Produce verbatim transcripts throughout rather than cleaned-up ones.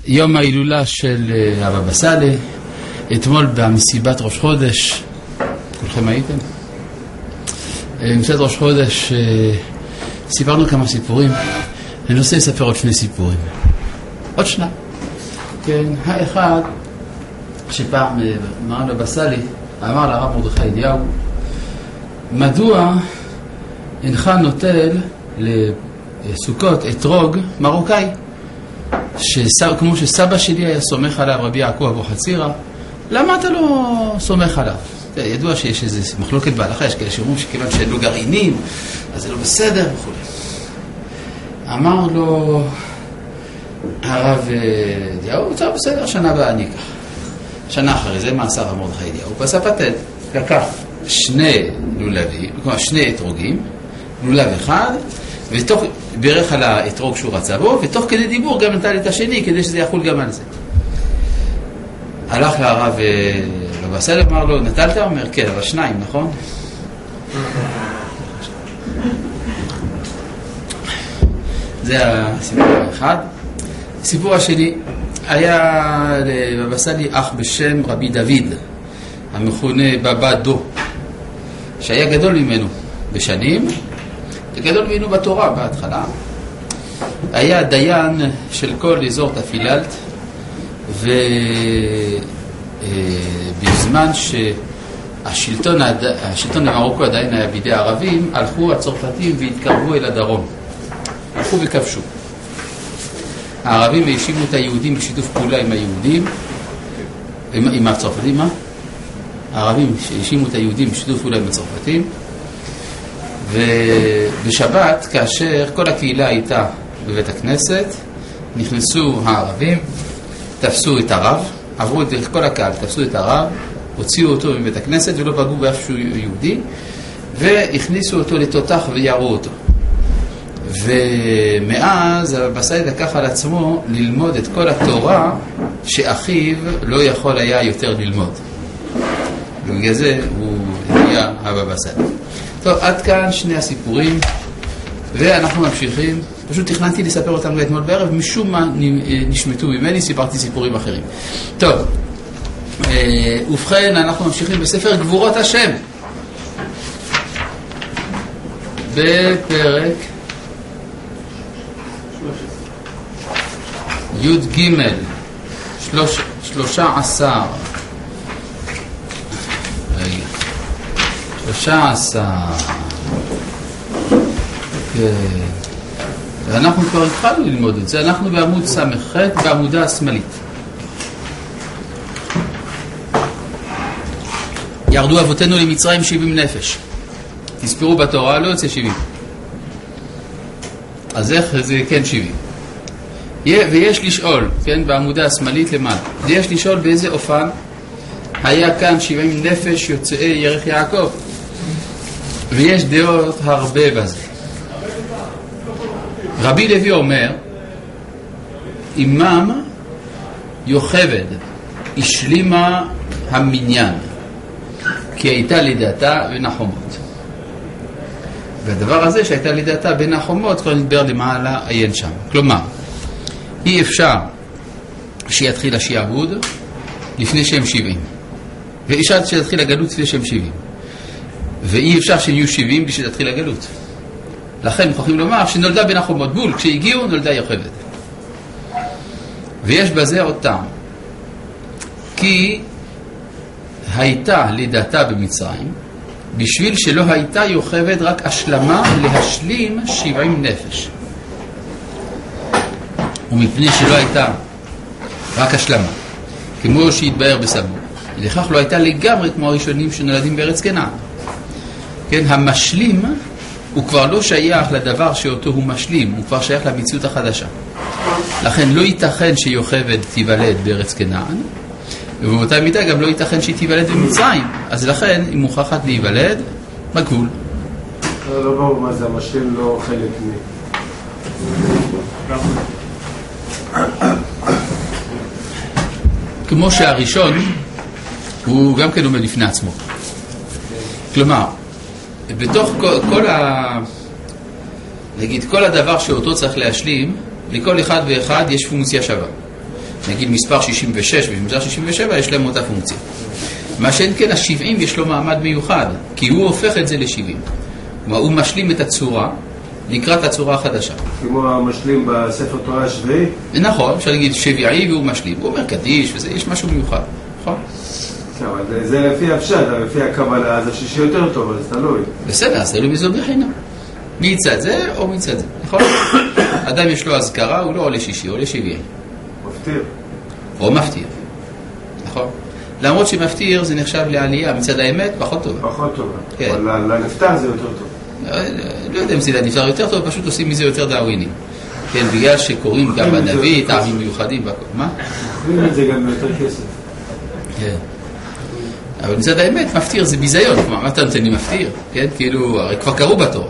יום ההילולה של הבבא סאלי, אתמול במסיבת ראש חודש, כולכם הייתם? במסיבת ראש חודש סיפרנו כמה סיפורים, אני רוצה לספר עוד שני סיפורים, עוד שנה. כן, האחד שפעם מרן הבבא סאלי אמר לרב מרדכי אליהו, מדוע אינך נוטל לסוכות אתרוג מרוקאי, כמו שסבא שלי היה סומך עליו רבי יעקב אבוחצירא, למה אתה לא סומך עליו? ידוע שיש איזו מחלוקת בהלכה, יש כאלה שאומרים שכיוון שאין לו גרעינים אז זה לא בסדר וכו'. אמר לו הרב אליהו, טוב בסדר, שנה הבאה אני אקח. שנה אחרי זה מה עשה הרב מרדכי אליהו? הוא עשה פטנט, לקח שני לולבים, כלומר שני אתרוגים, לולב אחד, ותוך בירך על האתרוג שהוא רצה בו, ותוך כדי דיבור גם נתן את השני כדי שזה יחול גם על זה. הלך לרב הבבא סאלי, אמר לו, נטלת? הוא אומר, כן, אבל שניים, נכון? זה הסיפור האחד. הסיפור השני, היה לבבא סאלי אח בשם רבי דוד, המכונה בבא דו, שהיה גדול ממנו בשנים, וגדול ממנו בתורה בהתחלה. היה דיין של כל אזור תפיללת, ובזמן שהשלטון השלטון במרוקו עדיין היה בידי הערבים, הלכו הצרפתים והתקרבו אל הדרום, הלכו וכבשו. הערבים האשימו את היהודים בשיתוף פעולה עם היהודים, עם, עם הצרפתים, מה? הערבים האשימו את היהודים בשיתוף פעולה עם הצרפתים, ובשבת, כאשר כל הקהילה הייתה בבית הכנסת, נכנסו הערבים, תפסו את הרב, עברו את כל הקהל, תפסו את הרב, הוציאו אותו מבית הכנסת ולא פגעו באף שהוא יהודי, והכניסו אותו לתותח וירו אותו. ומאז הבבא סאלי לקח על עצמו ללמוד את כל התורה שאחיו לא יכול היה יותר ללמוד. ובגלל זה הוא היה הבבא סאלי. טוב, עד כאן שני הסיפורים, ואנחנו ממשיכים. פשוט תכננתי לספר אותם אתמול בערב, משום מה נשמטו ממני, סיפרתי סיפורים אחרים. טוב, ובכן אנחנו ממשיכים בספר גבורות השם, בפרק י' ג' שלוש, שלושה עשר רגע שלושה עשר כן, ואנחנו כבר התחלנו ללמוד את זה. אנחנו בעמוד סמ"ח בעמודה השמאלית. ירדו אבותינו למצרים שבעים נפש, תספרו בתורה, לא יוצא שבעים, אז איך זה כן שבעים? ויש לשאול, כן, בעמודה השמאלית למעלה, ויש לשאול באיזה אופן היה כאן שבעים נפש יוצאי ירך יעקב, ויש דעות הרבה בזה. רבי לוי אומר, אימם יוכבד השלימה המניין, כי הייתה לידתה בין החומות. והדבר הזה שהייתה לידתה בין החומות כבר נדבר למעלה עיין שם. כלומר, אי אפשר שיתחיל השיעבוד לפני שהם שבעים, ואי אפשר שיתחיל הגלות לפני שהם שבעים, ואי אפשר שהם יהיו שבעים בלי שתתחיל הגלות. לכן מוכרחים לומר שנולדה בין החומות בול, כשהגיעו נולדה יוכבד. ויש בזה עוד טעם, כי הייתה לידתה במצרים בשביל שלא הייתה יוכבד רק השלמה להשלים שבעים נפש, ומפני שלא הייתה רק השלמה כמו שהתבאר בסבור, לכך לא הייתה לגמרי כמו הראשונים שנולדים בארץ כנען. כן, המשלים הוא כבר לא שייך לדבר שאותו הוא משלים, הוא כבר שייך למציאות החדשה. לכן לא ייתכן שיוכבד תיוולד בארץ כנען, ובאותה מידה גם לא ייתכן שהיא תיוולד במצרים, אז לכן היא מוכרחת להיוולד בגבול. לא ברור מה זה, המשלים לא חלק מ... כמו שהראשון הוא גם כן עומד לפני עצמו. כלומר, בתוך כל, כל ה... נגיד, כל הדבר שאותו צריך להשלים, לכל אחד ואחד יש פונקציה שווה. נגיד מספר שישים ושש ומספר שישים ושבע יש להם אותה פונקציה. מה שאין כן, ה-שבעים יש לו מעמד מיוחד, כי הוא הופך את זה ל-שבעים. כלומר, הוא משלים את הצורה לקראת הצורה החדשה. כמו המשלים בספר תורה השביעי? נכון, אפשר להגיד שביעי והוא משלים. הוא אומר קדיש וזה, יש משהו מיוחד. נכון? אבל זה לפי הפשט, לפי הקבלה, אז השישי יותר טוב, אז תלוי. בסדר, אז תלוי מזו בחינה. מי יצא את זה או מי יצא את זה, נכון? אדם יש לו הזכרה, הוא לא עולה שישי, הוא עולה שביעי. מפתיר. או מפתיר. נכון? למרות שמפתיר זה נחשב לעלייה, מצד האמת פחות טובה. פחות טובה. כן. אבל לנפטר זה יותר טוב. לא יודע אם זה לנפטר יותר טוב, פשוט עושים מזה יותר דאווינים. כן, בגלל שקוראים גם בנביא, טעמים מיוחדים והכל. מה? אוכלים את זה גם יותר כסף. כן. אבל מצד האמת, מפתיר זה ביזיון. כלומר, מה אתה נותן לי מפתיר? כן, כאילו, הרי כבר קראו בתורה.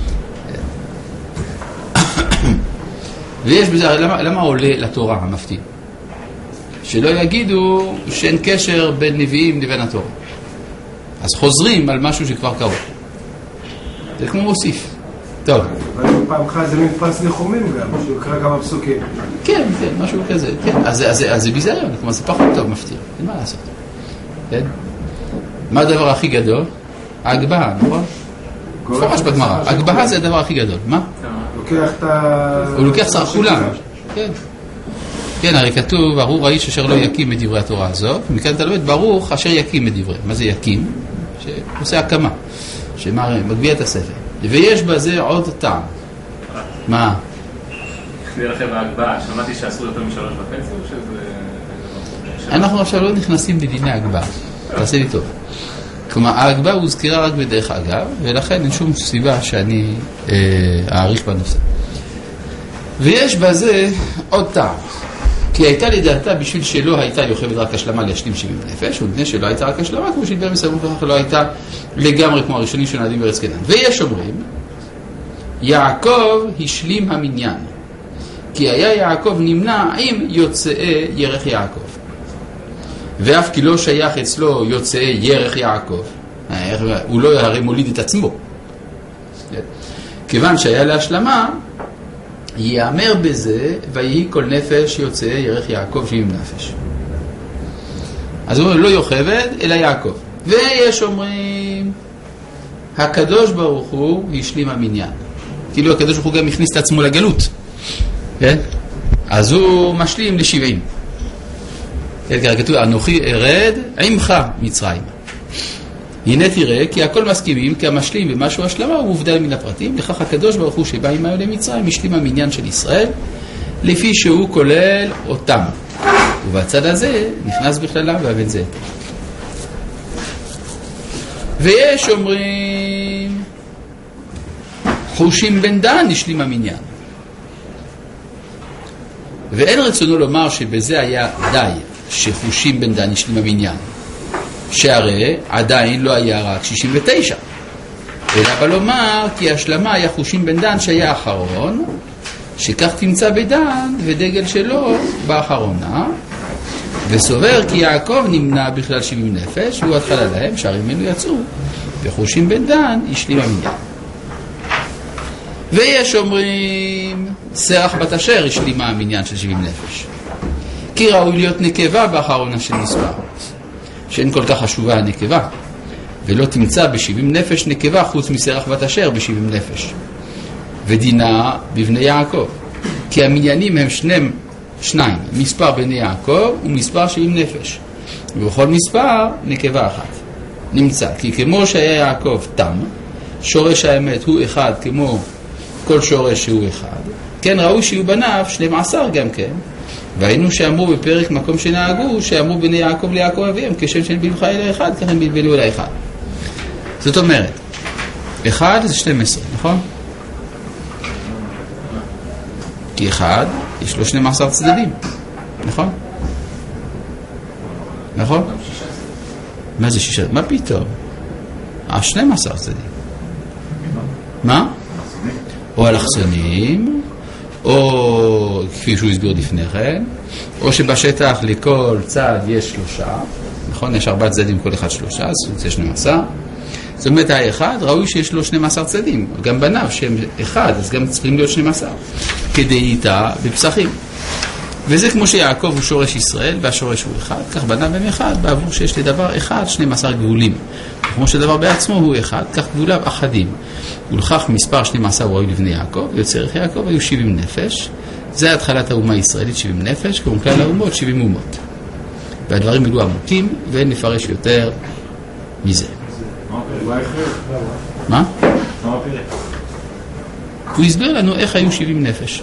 ויש בזה, למה, למה עולה לתורה המפתיר? שלא יגידו שאין קשר בין נביאים לבין התורה. אז חוזרים על משהו שכבר קראו. זה כמו מוסיף. טוב. אבל פעם אחת זה מין פרס ניחומים גם, שהוא יקרא כמה פסוקים. כן, כן, משהו כזה. כן. אז, אז, אז זה ביזיון, כלומר זה פחות טוב מפתיר. אין מה לעשות. כן? מה הדבר הכי גדול? ההגבהה, נכון? מפורש בגמרא. ההגבהה זה הדבר הכי גדול. מה? לוקח את ה... הוא לוקח שר כולם. כן. כן, הרי כתוב, ברור האיש אשר לא יקים את דברי התורה הזאת, ומכאן אתה לומד, ברוך אשר יקים את דברי. מה זה יקים? שעושה הקמה, שמגביה את הספר. ויש בזה עוד טעם. מה? זה לכם ההגבהה, שמעתי שאסור יותר משלוש וחצי, או שזה... אנחנו עכשיו לא נכנסים לדיני ההגבהה. תעשה לי טוב. כלומר, ההגבהה הוזכרה רק בדרך אגב, ולכן אין שום סיבה שאני אה, אעריך בנושא. ויש בזה עוד טעם. כי הייתה לדעתה בשביל שלא הייתה יוכבת רק השלמה להשלים שבעים נפש, ומפני שלא הייתה רק השלמה, כמו שדיבר מסביב וכך לא הייתה לגמרי כמו הראשונים שנולדים בארץ כנען. ויש אומרים, יעקב השלים המניין, כי היה יעקב נמנע עם יוצאי ירך יעקב. ואף כי לא שייך אצלו יוצאי ירך יעקב, הוא לא הרי מוליד את עצמו. כיוון שהיה להשלמה, יאמר בזה, ויהי כל נפש יוצאי ירך יעקב שבעים נפש. אז הוא אומר, לא יוכבד, אלא יעקב. ויש אומרים, הקדוש ברוך הוא השלים המניין. כאילו הקדוש ברוך הוא גם הכניס את עצמו לגלות. כן? אז הוא משלים לשבעים. כן, כתוב, אנוכי ארד עמך מצרים. הנה תראה, כי הכל מסכימים, כי המשלים במשהו השלמה הוא מובדל מן הפרטים, לכך הקדוש ברוך הוא שבא עם העולה מצרים, השלים המניין של ישראל, לפי שהוא כולל אותם. ובצד הזה נכנס בכללה והבן זה. ויש אומרים, חושים בן דן השלים המניין. ואין רצונו לומר שבזה היה די, שחושים בן דן השלים המניין. שהרי עדיין לא היה רק שישים ותשע, אלא בא לומר כי השלמה היה חושים בן דן שהיה אחרון, שכך תמצא בדן ודגל שלו באחרונה, וסובר כי יעקב נמנע בכלל שבעים נפש, והוא התחלה להם שערים ממנו יצאו, וחושים בן דן השלים המניין. ויש אומרים סרח בת אשר השלימה המניין של שבעים נפש, כי ראוי להיות נקבה באחרונה של מספר, שאין כל כך חשובה הנקבה, ולא תמצא ב-שבעים נפש נקבה חוץ מסרח בת אשר ב-שבעים נפש. ודינה בבני יעקב, כי המניינים הם שנים, שניים, מספר בני יעקב ומספר שבעים נפש, ובכל מספר נקבה אחת. נמצא, כי כמו שהיה יעקב תם, שורש האמת הוא אחד כמו כל שורש שהוא אחד, כן ראוי שיהיו בניו שנים עשר גם כן, והיינו שאמרו בפרק מקום שנהגו, שאמרו בני יעקב ליעקב אביהם, כשם שנבלבך אל האחד, כך הם בלבלו אל האחד. זאת אומרת, אחד זה שתים עשרה, נכון? כי אחד, יש לו שנים עשר צדדים, נכון? נכון? מה זה שישה? מה פתאום? אה, שנים עשר צדדים. מה? או אלכסונים, או כפי שהוא הסביר לפני כן, או שבשטח לכל צד יש שלושה, נכון? יש ארבעה צדדים, כל אחד שלושה, אז זה שנים עשר. זאת אומרת, האחד ראוי שיש לו שנים עשר צדדים, גם בניו שהם אחד, אז גם צריכים להיות שנים עשר, כדי איתה בפסחים. וזה כמו שיעקב הוא שורש ישראל, והשורש הוא אחד, כך בנה בהם אחד, בעבור שיש לדבר אחד, שנים עשר גבולים. כמו שדבר בעצמו הוא אחד, כך גבוליו אחדים. ולכך מספר שנים עשר הוא ראוי לבני יעקב, ויוצא ערך יעקב היו שבעים נפש. זה התחלת האומה הישראלית, שבעים נפש, כמו כלל האומות, שבעים אומות. והדברים אלו עמוקים, ואין נפרש יותר מזה. מה? הוא הסביר לנו איך היו שבעים נפש.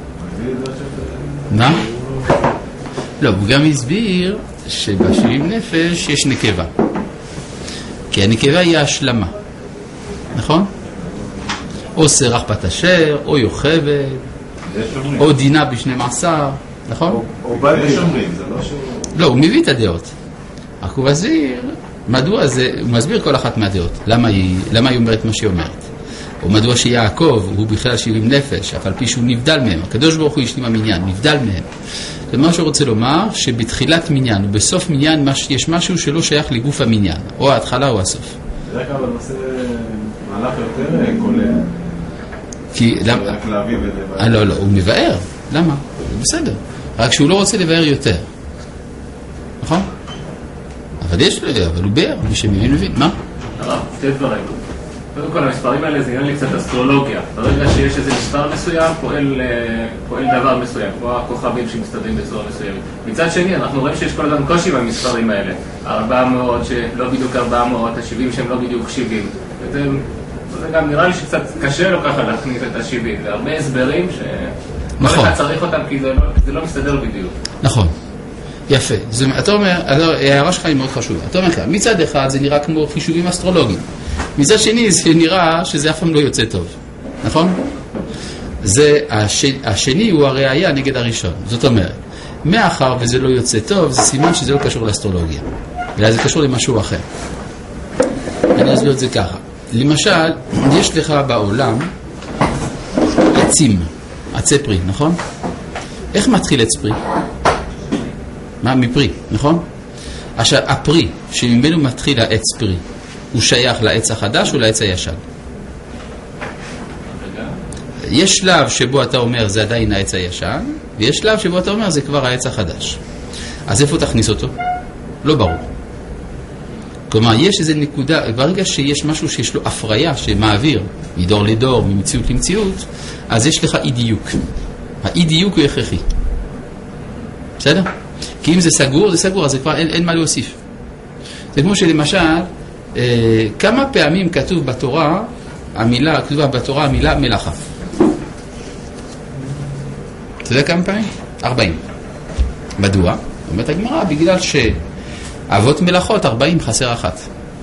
מה? לא, הוא גם הסביר שבשבעים נפש יש נקבה. כי הנקבה היא ההשלמה. נכון? או סרח בת אשר, או יוכבד, או דינה בשנים עשר. נכון? או בלתי אומרים, זה לא שהוא... לא, הוא מביא את הדעות. רק הוא מסביר, מדוע זה, הוא מסביר כל אחת מהדעות. למה היא, למה היא אומרת מה שהיא אומרת. או מדוע שיעקב הוא בכלל שבעים נפש, אף על פי שהוא נבדל מהם. הקדוש ברוך הוא השלים המניין, נבדל מהם. ומה שהוא רוצה לומר, שבתחילת מניין ובסוף מניין יש משהו שלא שייך לגוף המניין, או ההתחלה או הסוף. זה רק אבל נושא מהלך יותר כולל. כי, למה? רק להביא ולבאר. אה, לא, לא, הוא מבאר. למה? זה בסדר. רק שהוא לא רוצה לבאר יותר. נכון? אבל יש לו, אבל הוא באר, מי שמבין מבין. מה? הרב, שתי דברים. קודם כל, המספרים האלה זה עניין לי קצת אסטרולוגיה. ברגע שיש איזה מספר מסוים, פועל, פועל דבר מסוים, כמו הכוכבים שמסתדרים בצורה מסוימת. מצד שני, אנחנו רואים שיש כל הזמן קושי במספרים האלה. ארבע מאות שלא בדיוק ארבע מאות, ה-שבעים שהם לא בדיוק שבעים. וזה, זה גם נראה לי שקצת קשה לו ככה להכניס את ה-שבעים. זה הרבה הסברים ש... נכון. אתה צריך אותם כי זה לא, זה לא מסתדר בדיוק. נכון. יפה. זה, אתה אומר, ההערה שלך היא מאוד חשובה. אתה אומר כאן, מצד אחד זה נראה כמו חישובים אסטרולוגיים. מצד שני זה נראה שזה אף פעם לא יוצא טוב. נכון? זה, הש, השני הוא הראייה נגד הראשון. זאת אומרת, מאחר וזה לא יוצא טוב, זה סימן שזה לא קשור לאסטרולוגיה. אלא זה קשור למשהו אחר. אני אסביר את זה ככה. למשל, יש לך בעולם עצים, עצי פרי, נכון? איך מתחיל עץ פרי? מה? מפרי, נכון? עכשיו, הפרי שממנו מתחיל העץ פרי, הוא שייך לעץ החדש או לעץ הישן? יש שלב שבו אתה אומר זה עדיין העץ הישן, ויש שלב שבו אתה אומר זה כבר העץ החדש. אז איפה תכניס אותו? לא ברור. כלומר, יש איזו נקודה, ברגע שיש משהו שיש לו הפריה, שמעביר מדור לדור, ממציאות למציאות, אז יש לך אי דיוק. האי דיוק הוא הכרחי. בסדר? כי אם זה סגור, זה סגור, אז זה כבר אין, אין מה להוסיף. זה כמו שלמשל, אה, כמה פעמים כתוב בתורה, המילה, כתובה בתורה המילה מלאכה. אתה יודע כמה פעמים? ארבעים. מדוע? אומרת הגמרא, בגלל שאבות מלאכות, ארבעים חסר אחת.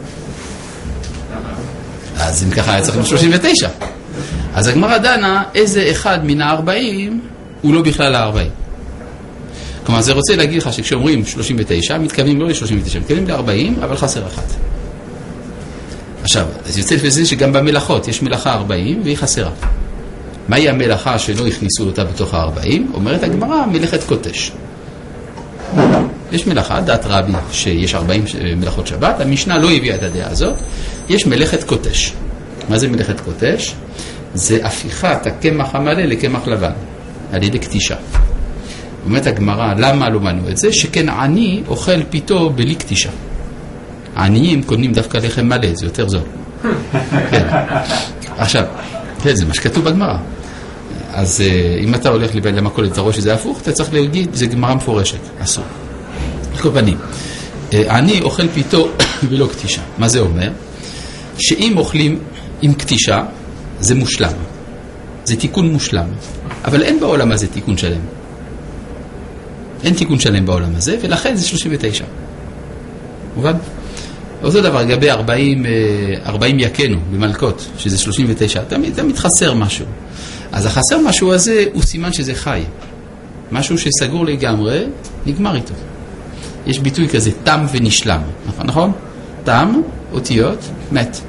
אז אם ככה היה צריך שלושים ותשע. אז הגמרא דנה, איזה אחד מן הארבעים הוא לא בכלל הארבעים. כלומר, זה רוצה להגיד לך שכשאומרים שלושים ותשע, מתכוונים לא ל-שלושים ותשע, מתכוונים ל-ארבעים, אבל חסר אחת. עכשיו, אז יוצא לזה שגם במלאכות יש מלאכה ארבעים והיא חסרה. מהי המלאכה שלא הכניסו אותה בתוך ה-ארבעים? אומרת הגמרא, מלאכת קוטש. יש מלאכה, דעת רבי, שיש ארבעים מלאכות שבת, המשנה לא הביאה את הדעה הזאת, יש מלאכת קוטש. מה זה מלאכת קוטש? זה הפיכת הקמח המלא לקמח לבן, על ידי קטישה. אומרת הגמרא, למה לא מנו את זה? שכן עני אוכל פיתו בלי קטישה. העניים קונים דווקא לחם מלא, זה יותר זול. כן. עכשיו, כן, זה מה שכתוב בגמרא. אז אם אתה הולך למכולת, אתה רואה שזה הפוך, אתה צריך להגיד, זה גמרא מפורשת, אסור. כל פנים, עני אוכל פיתו ולא קטישה. מה זה אומר? שאם אוכלים עם קטישה, זה מושלם. זה תיקון מושלם. אבל אין בעולם הזה תיקון שלם. אין תיקון שלם בעולם הזה, ולכן זה שלושים ותשע. מובן? אותו דבר, לגבי ארבעים, ארבעים יקנו במלכות, שזה שלושים ותשע, תמיד, תמיד חסר משהו. אז החסר משהו הזה הוא סימן שזה חי. משהו שסגור לגמרי, נגמר איתו. יש ביטוי כזה, תם ונשלם. נכון? נכון? תם, אותיות, מת.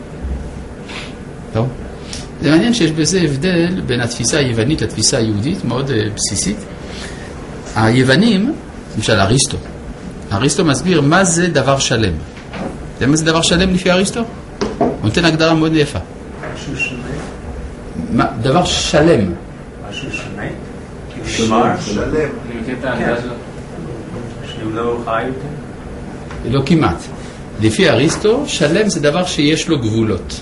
טוב? זה מעניין שיש בזה הבדל בין התפיסה היוונית לתפיסה היהודית, מאוד בסיסית. היוונים, למשל אריסטו, אריסטו מסביר מה זה דבר שלם. אתה יודע מה זה דבר שלם לפי אריסטו? הוא נותן הגדרה מאוד יפה. משהו שונה? מה? דבר שלם. משהו שונה? שלם. שלם. מכיר את ההגדרה שלו? שהוא לא חי יותר? לא כמעט. לפי אריסטו, שלם זה דבר שיש לו גבולות.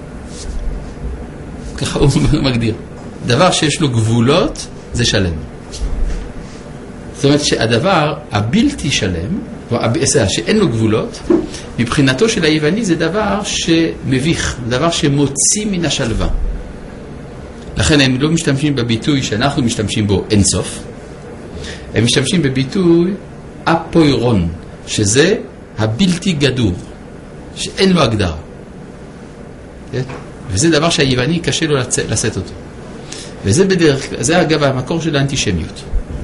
ככה הוא מגדיר. דבר שיש לו גבולות זה שלם. זאת אומרת שהדבר הבלתי שלם, שאין לו גבולות, מבחינתו של היווני זה דבר שמביך, דבר שמוציא מן השלווה. לכן הם לא משתמשים בביטוי שאנחנו משתמשים בו אינסוף, הם משתמשים בביטוי אפוירון, שזה הבלתי גדור, שאין לו הגדרה. וזה דבר שהיווני קשה לו לשאת אותו. וזה בדרך כלל, זה אגב המקור של האנטישמיות.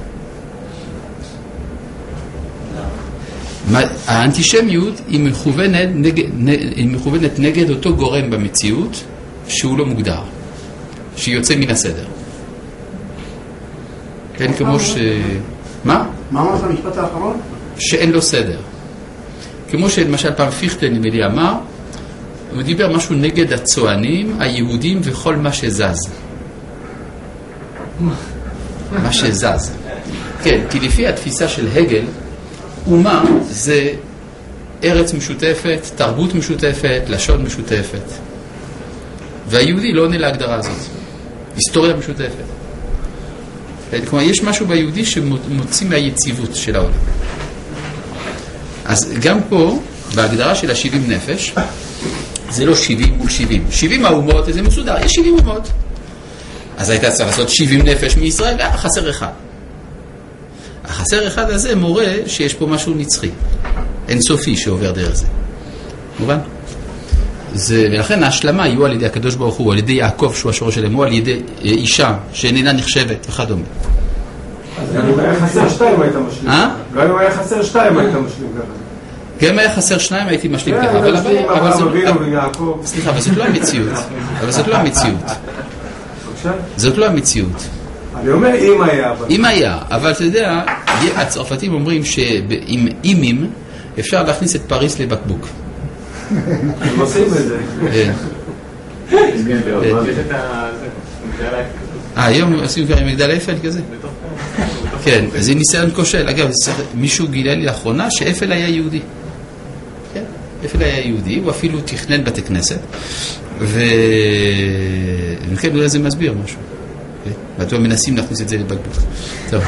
האנטישמיות היא מכוונת נגד, היא מכוונת נגד אותו גורם במציאות שהוא לא מוגדר, שיוצא מן הסדר. כן, כמו ש... מה? מה אמרת המשפט האחרון? שאין לו סדר. כמו שלמשל פעם פיכטל נמלי אמר, הוא דיבר משהו נגד הצוענים, היהודים וכל מה שזז. מה שזז. כן, כי לפי התפיסה של הגל, אומה זה ארץ משותפת, תרבות משותפת, לשון משותפת. והיהודי לא עונה להגדרה הזאת. היסטוריה משותפת. כלומר, יש משהו ביהודי שמוציא מהיציבות של העולם. אז גם פה, בהגדרה של ה-שבעים נפש, זה לא שבעים מול שבעים. שבעים האומות, זה מסודר, יש שבעים אומות. אז הייתה צריך לעשות שבעים נפש מישראל, חסר אחד. החסר אחד הזה מורה שיש פה משהו נצחי, אינסופי שעובר דרך זה. מובן? זה, ולכן ההשלמה יהיו על ידי הקדוש ברוך הוא, על ידי יעקב שהוא השורש שלהם, או על ידי אישה שאיננה נחשבת וכדומה. אז גם אם היה חסר שתיים היית משלים. אה? גם אם היה חסר שתיים היית משלים ככה. גם אם היה חסר שניים הייתי משלים ככה. אבל סליחה, אבל זאת לא המציאות. אבל זאת לא המציאות. זאת לא המציאות. אני אומר אם היה. אם היה, אבל אתה יודע, הצרפתים אומרים שעם אימים אפשר להכניס את פריס לבקבוק. הם עושים את זה. אה, היום עושים כבר עם מגדל אפל כזה? כן, זה ניסיון כושל. אגב, מישהו גילה לי לאחרונה שאפל היה יהודי. כן, אפל היה יהודי, הוא אפילו תכנן בתי כנסת. וכן, אולי זה מסביר משהו. ואתם מנסים להכניס את זה לבקבוק. טוב.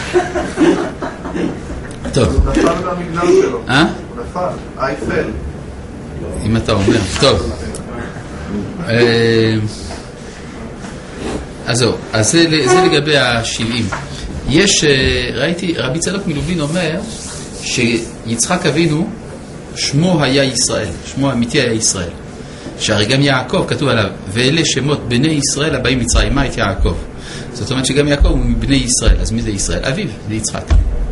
טוב. הוא נפל מהמגדל שלו. אה? הוא נפל, אייפל. אם אתה אומר. טוב. אז זהו, אז זה לגבי ה-שבעים. יש, ראיתי, רבי צדוק מלובלין אומר שיצחק אבינו, שמו היה ישראל, שמו האמיתי היה ישראל. שהרי גם יעקב כתוב עליו, ואלה שמות בני ישראל הבאים מצרימה את יעקב. זאת אומרת שגם יעקב הוא מבני ישראל, אז מי זה ישראל? אביו, זה יצחק.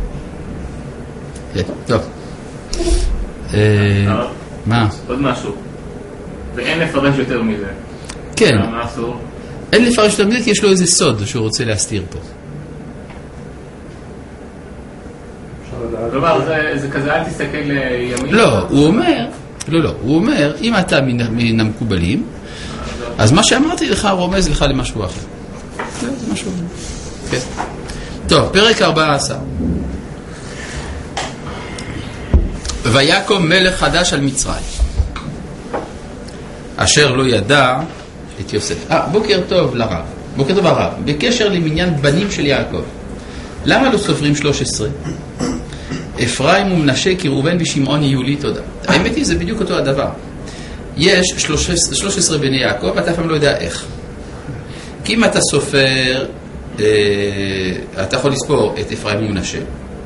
טוב. מה? עוד משהו. ואין לפרש יותר מזה. כן. מה אסור? אין לפרש יותר מזה כי יש לו איזה סוד שהוא רוצה להסתיר פה. כלומר, זה כזה, אל תסתכל ימין. לא, הוא אומר, לא, לא, הוא אומר, אם אתה מן המקובלים, אז מה שאמרתי לך רומז לך למשהו אחר. זה משהו אחר. כן. טוב, פרק ארבע עשר. ויקום מלך חדש על מצרים, אשר לא ידע את יוסף. אה, בוקר טוב לרב. בוקר טוב הרב. בקשר למניין בנים של יעקב. למה לא סופרים שלוש עשרה? אפרים ומנשה כי ראובן ושמעון יהיו לי תודה. האמת היא, זה בדיוק אותו הדבר. יש שלוש עשרה בני יעקב, ואתה אפילו לא יודע איך. כי אם אתה סופר, אה, אתה יכול לספור את אפרים ומנשה,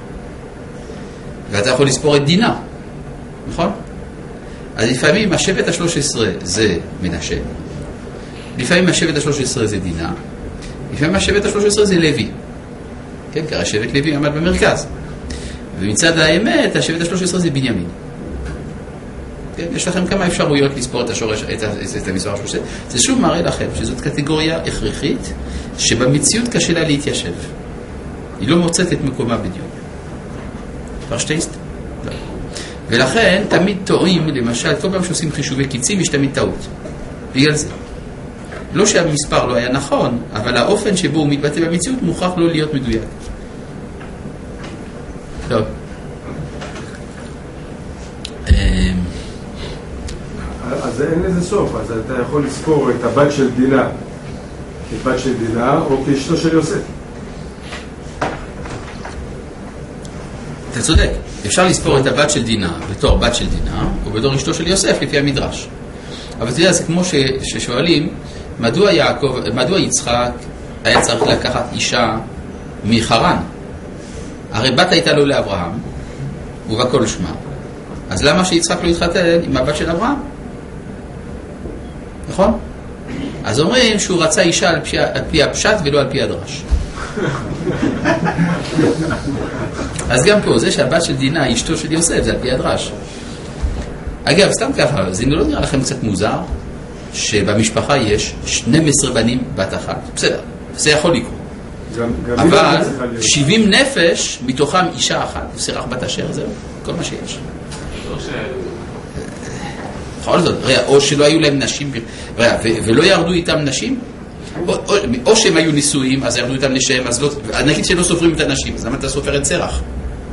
ואתה יכול לספור את דינה, נכון? אז לפעמים השבט ה-שלוש עשרה זה מנשה, לפעמים השבט ה-שלוש עשרה זה דינה, לפעמים השבט ה-שלוש עשרה זה לוי. כן, כי השבט לוי עמד במרכז. ומצד האמת, השבט ה-שלוש עשרה זה בנימין. כן, יש לכם כמה אפשרויות לספור את השורש, את, את המספר שלוש עשרה. זה שוב מראה לכם שזאת קטגוריה הכרחית, שבמציאות קשה לה להתיישב. היא לא מוצאת את מקומה בדיוק. פרשטייסט? לא. ולכן תמיד טועים, למשל, כל פעם שעושים חישובי קיצים, יש תמיד טעות. בגלל זה. לא שהמספר לא היה נכון, אבל האופן שבו הוא מתבטא במציאות מוכרח לא להיות מדויק. טוב. אז אין לזה סוף, אז אתה יכול לספור את הבת של דינה כבת של דינה או כאשתו של יוסף. אתה צודק, אפשר לספור את הבת של דינה בתור בת של דינה או בתור אשתו של יוסף לפי המדרש. אבל אתה יודע, זה כמו ש, ששואלים מדוע יעקב, מדוע יצחק היה צריך לקחת אישה מחרן? הרי בת הייתה לו לאברהם ובכל שמה, אז למה שיצחק לא יתחתן עם הבת של אברהם? נכון? אז אומרים שהוא רצה אישה על פי, על פי הפשט ולא על פי הדרש. אז גם פה, זה שהבת של דינה, אשתו של יוסף, זה על פי הדרש. אגב, סתם ככה, זה לא נראה לכם קצת מוזר שבמשפחה יש שנים עשר בנים בת אחת? בסדר, זה יכול לקרות. גם, גם אבל שבעים נפש, מתוכם אישה אחת, סירח בת אשר, זהו, כל מה שיש. לא ש... בכל זאת, או שלא היו להם נשים, ולא ירדו איתם נשים, או, או, או שהם היו נישואים, אז ירדו איתם לשם, אז לא, נגיד שלא סופרים את הנשים, אז למה אתה סופר את סרח?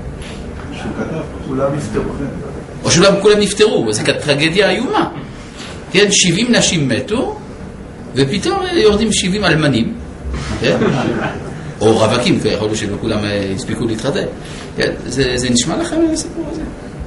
כולם נפטרו. או שאולי כולם נפטרו, זה טרגדיה איומה. כן, שבעים נשים מתו, ופתאום יורדים שבעים אלמנים, כן? או רווקים, כי יכול להיות שכולם הספיקו להתחתן. כן, זה, זה נשמע לכם הסיפור הזה?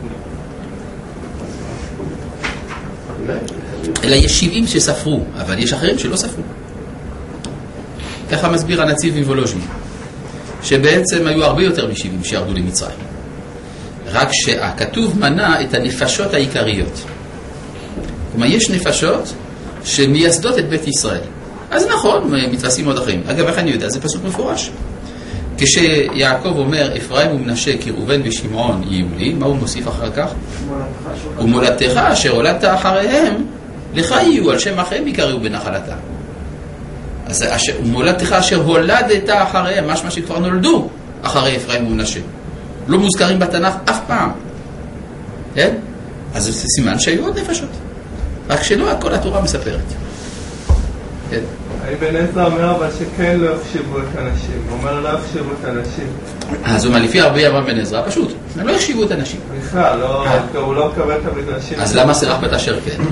אלא יש שבעים שספרו, אבל יש אחרים שלא ספרו. ככה מסביר הנציב מוולוז'ין, שבעצם היו הרבה יותר מ-שבעים שירדו למצרים. רק שהכתוב מנה את הנפשות העיקריות. כלומר, יש נפשות שמייסדות את בית ישראל. אז נכון, מתווספים עוד אחרים. אגב, איך אני יודע? זה פסוק מפורש. כשיעקב אומר, אפרים ומנשה, כראובן ושמעון יהיו לי, מה הוא מוסיף אחר כך? ומולדתך אשר הולדת אחריהם, לך יהיו, על שם אחריהם יקראו בנחלתה. אז מולדתך אשר הולדת אחריהם, משמע שכבר נולדו אחרי אפרים ומנשה. לא מוזכרים בתנ"ך אף פעם. כן? אז זה סימן שהיו עוד נפשות. רק שלא, הכל התורה מספרת. כן? בן עזרא אומר אבל שכן לא יחשיבו את הנשים. הוא אומר לא יחשיבו את הנשים. אז הוא אומר, לפי הרבה אברהם בן עזרא, פשוט. הם לא יחשיבו את הנשים. בכלל, הוא לא מקבל את המדרשים. אז למה סירח בת אשר כן?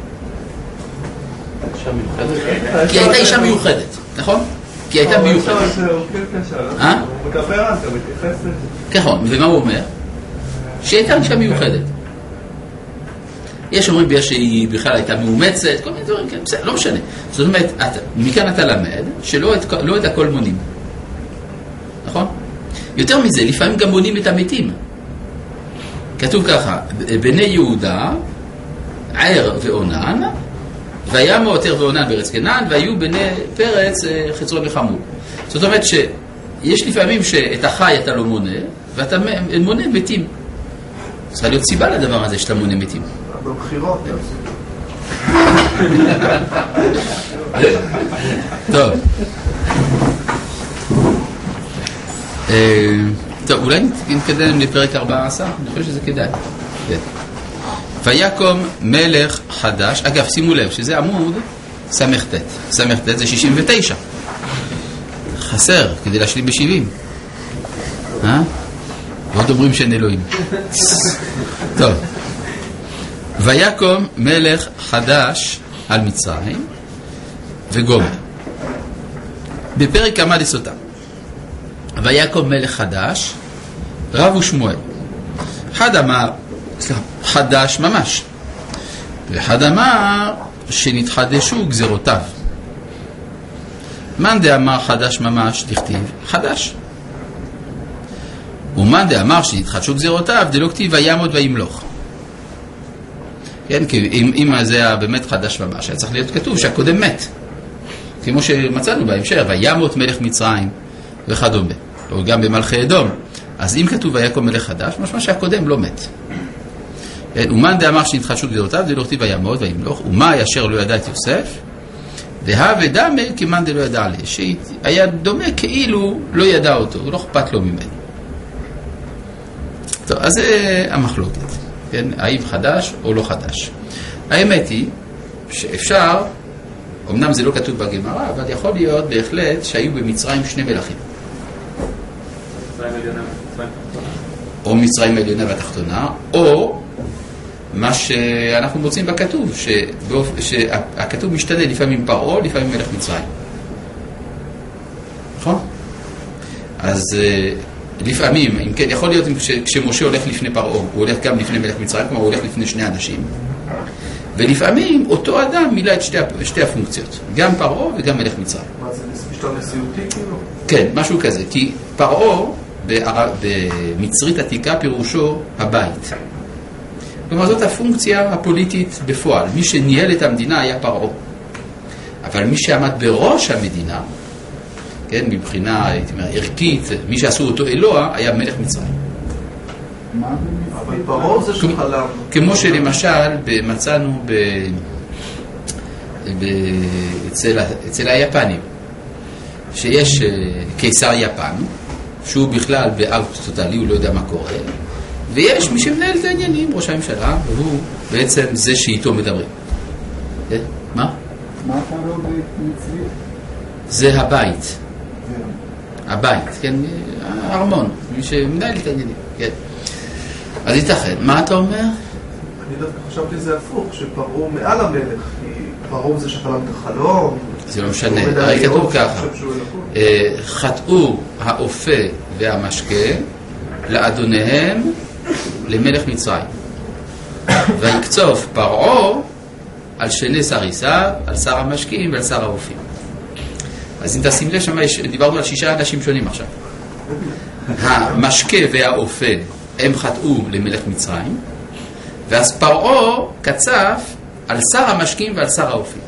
כי הייתה אישה מיוחדת, נכון? כי הייתה מיוחדת. הוא מדבר על זה, מתייחס לזה. נכון, ומה הוא אומר? שהייתה אישה מיוחדת. יש אומרים בגלל שהיא בכלל הייתה מאומצת, כל מיני דברים, כן, בסדר, לא משנה. זאת אומרת, מכאן אתה למד שלא את הכל מונים. נכון? יותר מזה, לפעמים גם מונים את המתים. כתוב ככה, בני יהודה, ער ועונן, וימו ער ועונן בארץ כנען, והיו בני פרץ חצרון וחמור. זאת אומרת שיש לפעמים שאת החי אתה לא מונה, ואתה מונה מתים. צריכה להיות סיבה לדבר הזה שאתה מונה מתים. בבחירות. טוב. טוב, אולי נתקדם לפרק ארבע עשרה? אני חושב שזה כדאי. ויקום מלך חדש. אגב, שימו לב שזה עמוד סמכתת. סמכתת זה שישים ותשע. חסר כדי להשלים ב-שבעים. אה? ועוד אומרים שאין אלוהים. טוב. ויקום מלך חדש על מצרים וגומר. בפרק עמד יסותם. ויקום מלך חדש, רב ושמואל. אחד אמר, חדש ממש. ואחד אמר שנתחדשו גזרותיו. מאן דאמר חדש ממש דכתיב חדש. ומאן דאמר שנתחדשו גזרותיו דלא כתיב וימות וימלוך. כן, כי אם, אם זה היה באמת חדש ממש, היה צריך להיות כתוב שהקודם מת. כמו שמצאנו בהמשך, וימות מלך מצרים וכדומה. או גם במלכי אדום. אז אם כתוב ויקום מלך חדש, משמע שהקודם לא מת. כן, ומאן דאמר שנתחדשו גזרותיו דלא כתיב וימות וימלוך, ומה אשר לא ידע את יוסף, והווה דמה כמאן דלא ידע עליה, שהיה דומה כאילו לא ידע אותו, לא אכפת לו ממנו. טוב, אז זה המחלוקת. כן, האם חדש או לא חדש. האמת היא שאפשר, אמנם זה לא כתוב בגמרא, אבל יכול להיות בהחלט שהיו במצרים שני מלכים. או מצרים העליונה והתחתונה, או מה שאנחנו מוצאים בכתוב, שהכתוב משתנה לפעמים פרעה, לפעמים מלך מצרים. נכון? אז לפעמים, אם כן, יכול להיות כשמשה הולך לפני פרעה, הוא הולך גם לפני מלך מצרים, כלומר הוא הולך לפני שני אנשים, ולפעמים אותו אדם מילא את שתי, שתי הפונקציות, גם פרעה וגם מלך מצרים. מה זה, משטר נשיאותי כאילו? כן, משהו כזה, כי פרעה במצרית עתיקה פירושו הבית. כלומר זאת הפונקציה הפוליטית בפועל, מי שניהל את המדינה היה פרעה. אבל מי שעמד בראש המדינה, כן, מבחינה ערכית, מי שעשו אותו אלוה היה מלך מצרים. אבל פרעה זה שחלם. כמו שלמשל מצאנו ב... ב... אצל... אצל היפנים, שיש קיסר יפן, שהוא בכלל באאוט טוטלי, הוא לא יודע מה קורה, ויש מי שמנהל את העניינים, ראש הממשלה, והוא בעצם זה שאיתו מדברים. מה? מה פרעה במצרי? זה הבית. הבית, כן, הארמון, מי שמנהל את העניינים, כן. אז ייתכן, מה אתה אומר? אני דווקא חשבתי זה הפוך, שפרעה מעל המלך, כי פרעה זה שחלם את החלום. זה לא משנה, הרי כתוב ככה, חטאו האופה והמשקה לאדוניהם למלך מצרים, ויקצוף פרעה על שני שר עשיו, על שר המשקים ועל שר האופים. אז אם תשים לב שם, דיברנו על שישה אנשים שונים עכשיו. המשקה והאופה הם חטאו למלך מצרים, ואז פרעה קצף על שר המשקים ועל שר האופים.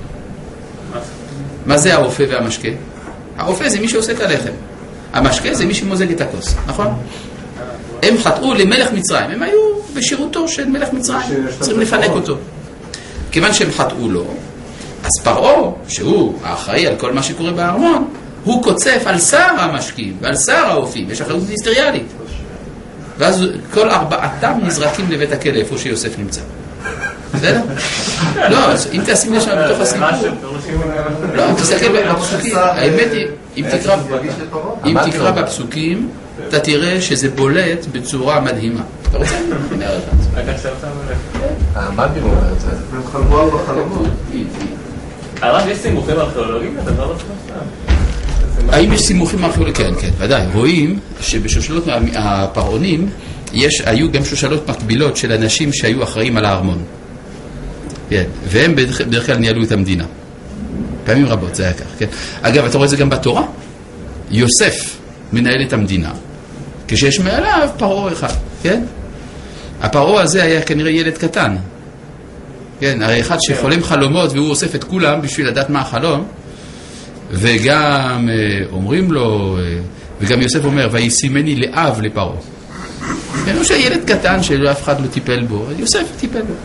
מה זה האופה והמשקה? האופה זה מי שעושה את הלחם, המשקה זה מי שמוזג את הכוס, נכון? הם חטאו למלך מצרים, הם היו בשירותו של מלך מצרים, צריכים לפנק אותו. כיוון שהם חטאו לו, אז פרעה, שהוא האחראי על כל מה שקורה בארמון, הוא קוצף על שר המשקים ועל שר האופים, יש אחריות מיניסטריאלית. ואז כל ארבעתם נזרקים לבית הכלא, איפה שיוסף נמצא. בסדר? לא, אם תשים לשם בתוך הסיפור... לא, תסתכל בפסוקים, האמת היא, אם תקרא בפסוקים, אתה תראה שזה בולט בצורה מדהימה. אתה רוצה? אני אומר לך. המאגים אומר את זה. הם חלמו על בחלומות. הרב, יש סימוכים ארכיאולוגיים? הדבר לא חושב. האם יש סימוכים ארכיאולוגיים? כן, כן, ודאי. רואים שבשושלות הפרעונים היו גם שושלות מקבילות של אנשים שהיו אחראים על הארמון. כן, והם בדרך כלל ניהלו את המדינה. פעמים רבות זה היה כך, כן. אגב, אתה רואה את זה גם בתורה. יוסף מנהל את המדינה, כשיש מעליו פרעה אחד, כן? הפרעה הזה היה כנראה ילד קטן. כן, הרי אחד שחולם חלומות והוא אוסף את כולם בשביל לדעת מה החלום, וגם אומרים לו, וגם יוסף אומר, וישימני לאב לפרעה. כן, הוא שילד קטן שאף אחד לא טיפל בו, יוסף טיפל בו.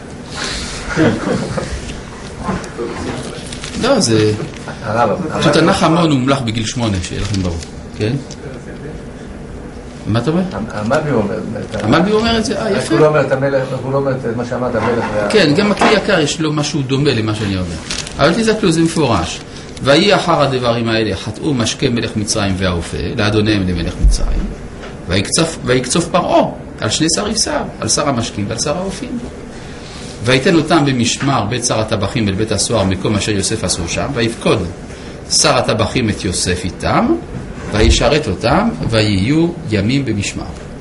לא, זה... תותנח המון הוא מולך בגיל שמונה, שיהיה לכם ברור, כן? מה אתה אומר? המלבי אומר. המלבי אומר את זה, אה, יפה. הוא לא אומר את המלך, הוא לא אומר את מה שאמרת, המלך. כן, גם הכלי יקר יש לו משהו דומה למה שאני אומר. אבל תזכרו, זה מפורש. ויהי אחר הדברים האלה, חטאו משקה מלך מצרים והאופה, לאדוניהם למלך מצרים, ויקצוף פרעה על שני שר עשיו, על שר המשקים ועל שר האופים. ויתן אותם במשמר בית שר הטבחים אל בית הסוהר, מקום אשר יוסף עשו שם, ויפקוד שר הטבחים את יוסף איתם, וישרת אותם, ויהיו ימים במשמר.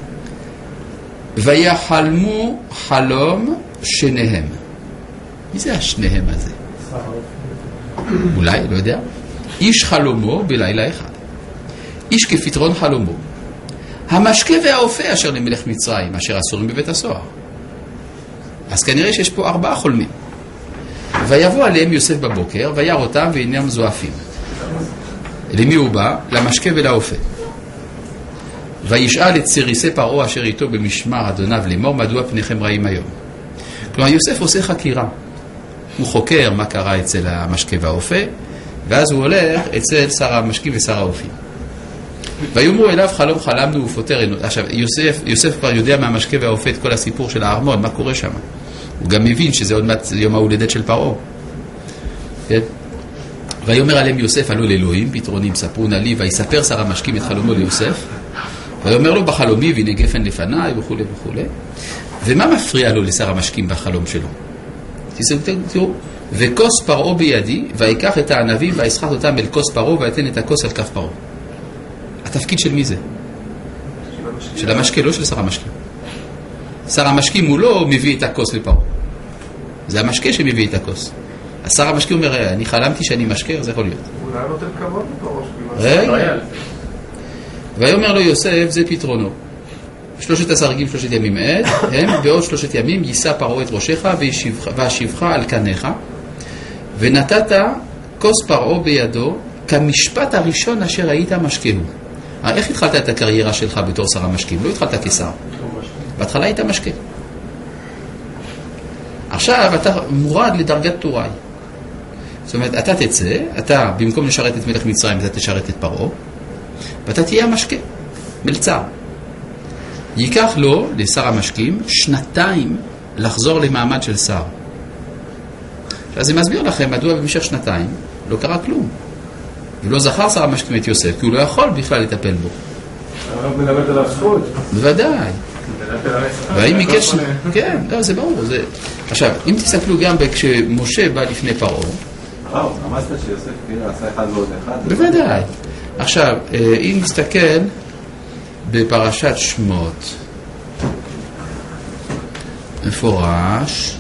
ויחלמו חלום שניהם. מי זה השניהם הזה? אולי, לא יודע. איש חלומו בלילה אחד. איש כפתרון חלומו. המשקה והאופה אשר למלך מצרים, אשר אסורים בבית הסוהר. אז כנראה שיש פה ארבעה חולמים. ויבוא עליהם יוסף בבוקר, וירא אותם ואינם זועפים. למי הוא בא? למשקה ולאופה. וישאל את סיריסי פרעה אשר איתו במשמר אדוניו לאמור, מדוע פניכם רעים היום? כלומר, יוסף עושה חקירה. הוא חוקר מה קרה אצל המשקה והאופה, ואז הוא הולך אצל שר המשקים ושר האופים. ויאמרו אליו, חלום חלמנו ופוטרנו. עכשיו, יוסף, יוסף כבר יודע מהמשקה והאופה את כל הסיפור של הארמון, מה קורה שם. הוא גם מבין שזה עוד מעט יום ההולדת של פרעה. כן? ויאמר עליהם יוסף, עלו לאלוהים, פתרונים ספרו נא לי, ויספר שר המשקים את חלומו ליוסף. ויאמר לו בחלומי והנה גפן לפניי וכו' וכו'. ומה מפריע לו לשר המשקים בחלום שלו? תראו, וכוס פרעה בידי, ויקח את הענבים ויסחט אותם אל כוס פרעה ויתן את הכוס על כף פרעה. התפקיד של מי זה? של המשקה, לא של שר המשקים. שר המשקים הוא לא מביא את הכוס לפרעה. זה המשקה שמביא את הכוס. השר המשקים אומר, אני חלמתי שאני משקה, זה יכול להיות. אולי נותן כבוד לפרעה. רגע. ויאמר לו יוסף, זה פתרונו. שלושת עשר רגעים, שלושת ימים עד, הם בעוד שלושת ימים יישא פרעה את ראשך והשיבך על קניך, ונתת כוס פרעה בידו כמשפט הראשון אשר היית משקהו. איך התחלת את הקריירה שלך בתור שר המשקים? לא התחלת כשר. בהתחלה היית משקה. עכשיו אתה מורד לדרגת טוראי. זאת אומרת, אתה תצא, אתה במקום לשרת את מלך מצרים, אתה תשרת את פרעה, ואתה תהיה המשקה, מלצר. ייקח לו, לשר המשקים, שנתיים לחזור למעמד של שר. אז זה מסביר לכם מדוע במשך שנתיים לא קרה כלום. ולא זכר שר המשקים את יוסף, כי הוא לא יכול בכלל לטפל בו. הרב מלמד עליו זכות. בוודאי. והאם ביקש... כן, לא, זה ברור. עכשיו, אם תסתכלו גם כשמשה בא לפני פרעה... וואו, אמרת שיוסף כאילו עשה אחד ועוד אחד. בוודאי. עכשיו, אם נסתכל בפרשת שמות, מפורש,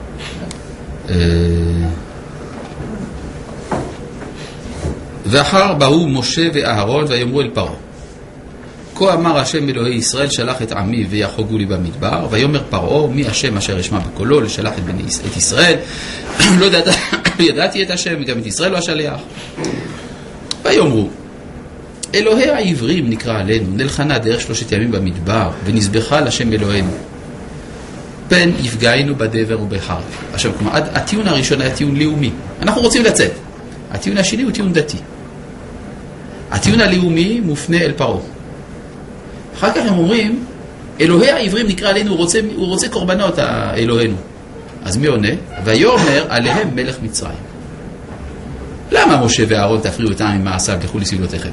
ואחר באו משה ואהרון ויאמרו אל פרעה, כה אמר השם אלוהי ישראל, שלח את עמי ויחוגו לי במדבר, ויאמר פרעה, מי השם אשר אשמע בקולו לשלח את, בני, את ישראל? לא ידעת, ידעתי את השם, גם את ישראל לא השליח. ויאמרו, אלוהי העברים נקרא עלינו, נלחנה דרך שלושת ימים במדבר, ונזבחה לשם אלוהינו. פן יפגענו בדבר ובחרב. עכשיו, כלומר, הטיעון הראשון היה טיעון לאומי. אנחנו רוצים לצאת. הטיעון השני הוא טיעון דתי. הטיעון הלאומי מופנה אל פרעה. אחר כך הם אומרים, אלוהי העברים נקרא עלינו, הוא רוצה, הוא רוצה קורבנות אלוהינו. אז מי עונה? ויאמר עליהם מלך מצרים. למה משה ואהרון תפריעו אותם עם מעשיו לכו לסבלותיכם?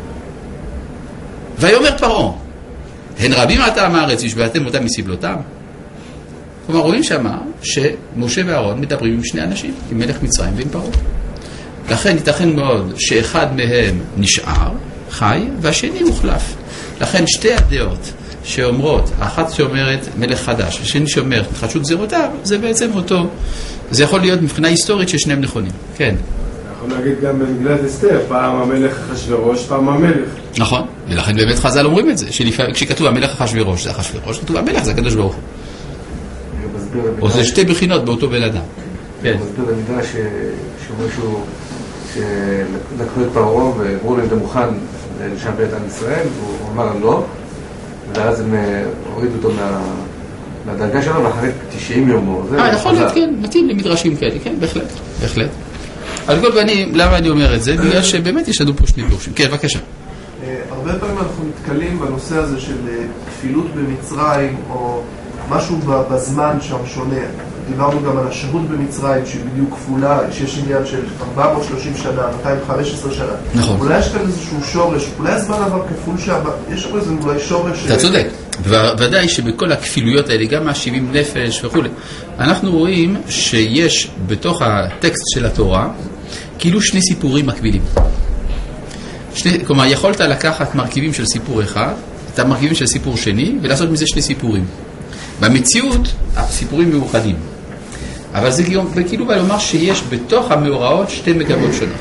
ויאמר פרעה, הן רבים עתה הארץ השבעתם אותם מסבלותם. כלומר, רואים שמה שמשה ואהרון מדברים עם שני אנשים, עם מלך מצרים ועם פרעה. לכן ייתכן מאוד שאחד מהם נשאר, חי, והשני הוחלף. לכן שתי הדעות שאומרות, האחת שאומרת מלך חדש, השני שאומרת חדשות גזירותיו, זה בעצם אותו, זה יכול להיות מבחינה היסטורית ששניהם נכונים. כן. יכול להגיד גם במגילת אסתר, פעם המלך אחשוורוש, פעם המלך. נכון, ולכן באמת חז"ל אומרים את זה, כשכתוב המלך אחשוורוש, זה אחשוורוש, כתוב המלך, זה הקדוש ברוך הוא. או זה שתי בחינות באותו בן אדם. כן. מסביר במדרש שמישהו שלקחו את פרעה ואמרו לו אם אתה מוכן לשם בית עם ישראל, והוא אמר לא, ואז הם הורידו אותו מהדרגה שלו ואחרי תשעים יום. אה, יכול להיות, כן, מתאים למדרשים כאלה, כן, בהחלט, בהחלט. על כל פנים, למה אני אומר את זה? בגלל שבאמת יש לנו פה שני דורשים. כן, בבקשה. הרבה פעמים אנחנו מתקלים בנושא הזה של כפילות במצרים, או משהו בזמן שם שונה. דיברנו גם על השהות במצרים, שהיא בדיוק כפולה, שיש עניין של ארבע מאות ושלושים שנה, מאתיים וחמש עשרה שנה. נכון. אולי יש כאן איזשהו שורש, אולי הזמן עבר כפול שהבא, יש שם איזה אולי שורש... אתה צודק. ודאי שבכל הכפילויות האלה, גם ה-שבעים נפש וכו', אנחנו רואים שיש בתוך הטקסט של התורה, כאילו שני סיפורים מקבילים. שני, כלומר, יכולת לקחת מרכיבים של סיפור אחד, את המרכיבים של סיפור שני, ולעשות מזה שני סיפורים. במציאות, הסיפורים מאוחדים. אבל זה כאילו בא לומר שיש בתוך המאורעות שתי מגמות שונות.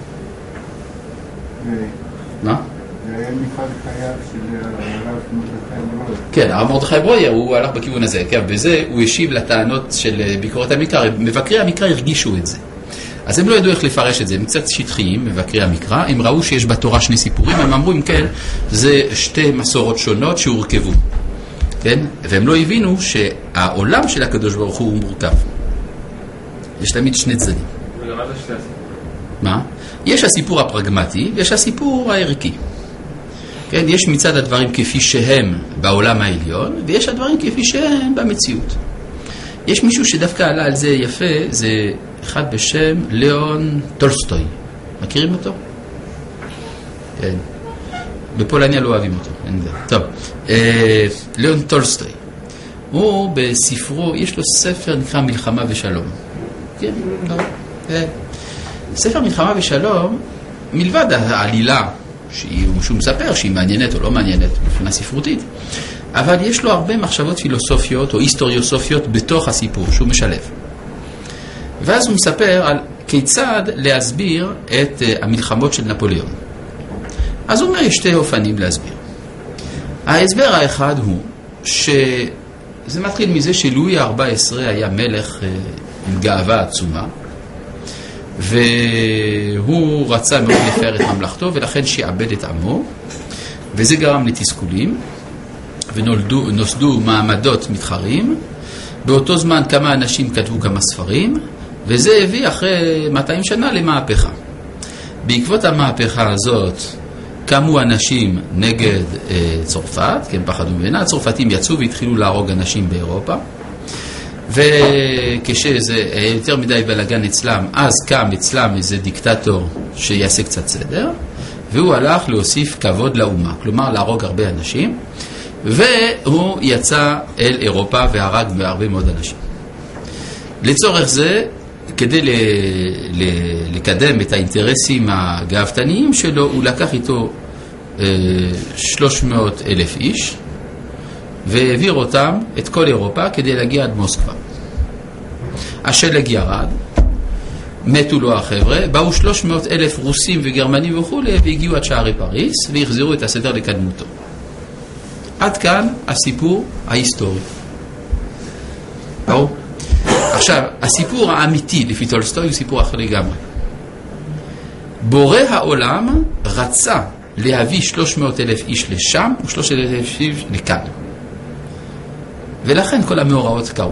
מה? זה היה מפעל חייו של הרב מרדכי ברוי. כן, הרב מרדכי ברוי, הוא הלך בכיוון הזה. כן, בזה הוא השיב לטענות של ביקורת המקרא. מבקרי המקרא הרגישו את זה. אז הם לא ידעו איך לפרש את זה. הם קצת שטחיים, מבקרי המקרא. הם ראו שיש בתורה שני סיפורים. הם אמרו, אם כן, זה שתי מסורות שונות שהורכבו. כן? והם לא הבינו שהעולם של הקדוש ברוך הוא מורכב. יש תמיד שני צדדים. וגם מה זה שתי הסיפורים? מה? יש הסיפור הפרגמטי ויש הסיפור הערכי. כן? יש מצד הדברים כפי שהם בעולם העליון, ויש הדברים כפי שהם במציאות. יש מישהו שדווקא עלה על זה יפה, זה אחד בשם ליאון טולסטוי. מכירים אותו? כן. בפולניה לא אוהבים אותו. טוב, ליאון טולסטוי, הוא בספרו, יש לו ספר נקרא מלחמה ושלום. כן, ספר מלחמה ושלום, מלבד העלילה שהוא מספר שהיא מעניינת או לא מעניינת מבחינה ספרותית, אבל יש לו הרבה מחשבות פילוסופיות או היסטוריוסופיות בתוך הסיפור שהוא משלב. ואז הוא מספר על כיצד להסביר את המלחמות של נפוליאון. אז הוא אומר, יש שתי אופנים להסביר. ההסבר האחד הוא שזה מתחיל מזה שלואי ה-ארבע עשרה היה מלך עם גאווה עצומה, והוא רצה מאוד לפאר את ממלכתו ולכן שעבד את עמו, וזה גרם לתסכולים ונוסדו מעמדות מתחרים. באותו זמן כמה אנשים כתבו כמה ספרים, וזה הביא אחרי מאתיים שנה למהפכה. בעקבות המהפכה הזאת קמו אנשים נגד אה, צרפת, כי הם פחדו ממנה. הצרפתים יצאו והתחילו להרוג אנשים באירופה, וכשזה יותר מדי בלגן אצלם, אז קם אצלם איזה דיקטטור שיעשה קצת סדר, והוא הלך להוסיף כבוד לאומה, כלומר להרוג הרבה אנשים, והוא יצא אל אירופה והרג בהרבה מאוד אנשים. לצורך זה, כדי ל- ל- לקדם את האינטרסים הגאוותניים שלו, הוא לקח איתו אה, שלוש מאות אלף איש, והעביר אותם את כל אירופה כדי להגיע עד מוסקבה. השלג ירד, מתו לו החבר'ה, באו שלוש מאות אלף רוסים וגרמנים וכו', והגיעו עד שערי פריס והחזירו את הסדר לקדמותו. עד כאן הסיפור ההיסטורי. ברור? עכשיו, הסיפור האמיתי לפי טולסטוי הוא סיפור אחר לגמרי. בורא העולם רצה להביא שלוש מאות אלף איש לשם ו-שלוש מאות אלף איש לכאן. ולכן כל המאורעות קרו.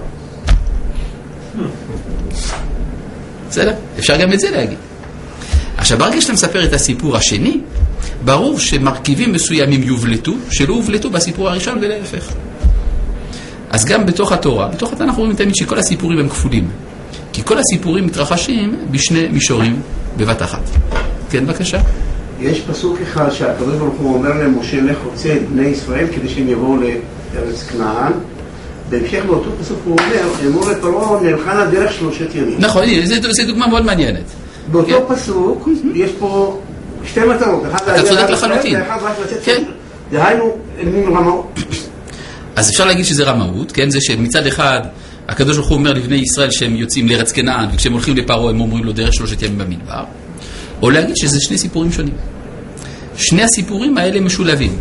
בסדר? אפשר גם את זה להגיד. עכשיו, ברגע שאתה מספר את הסיפור השני, ברור שמרכיבים מסוימים יובלטו, שלא הובלטו בסיפור הראשון ולהפך. אז גם בתוך התורה, בתוך התורה אנחנו רואים תמיד שכל הסיפורים הם כפולים. כי כל הסיפורים מתרחשים בשני מישורים בבת אחת. כן, בבקשה. יש פסוק אחד שהקדוש ברוך הוא אומר למשה, לך רוצה את בני ישראל כדי שהם יבואו לארץ כנען. בהמשך באותו פסוק הוא אומר, אמור לפרעה, נלכה לדרך שלושת ימים. נכון, זו דוגמה מאוד מעניינת. באותו פסוק יש פה שתי מטרות. אתה צודק לחלוטין. כן. דהיינו, מין רמאות. אז אפשר להגיד שזה רמאות, כן? זה שמצד אחד הקדוש ברוך הוא אומר לבני ישראל שהם יוצאים לארץ כנען, וכשהם הולכים לפרעה הם אומרים לו דרך שלושת ימים במדבר, או להגיד שזה שני סיפורים שונים. שני הסיפורים האלה משולבים.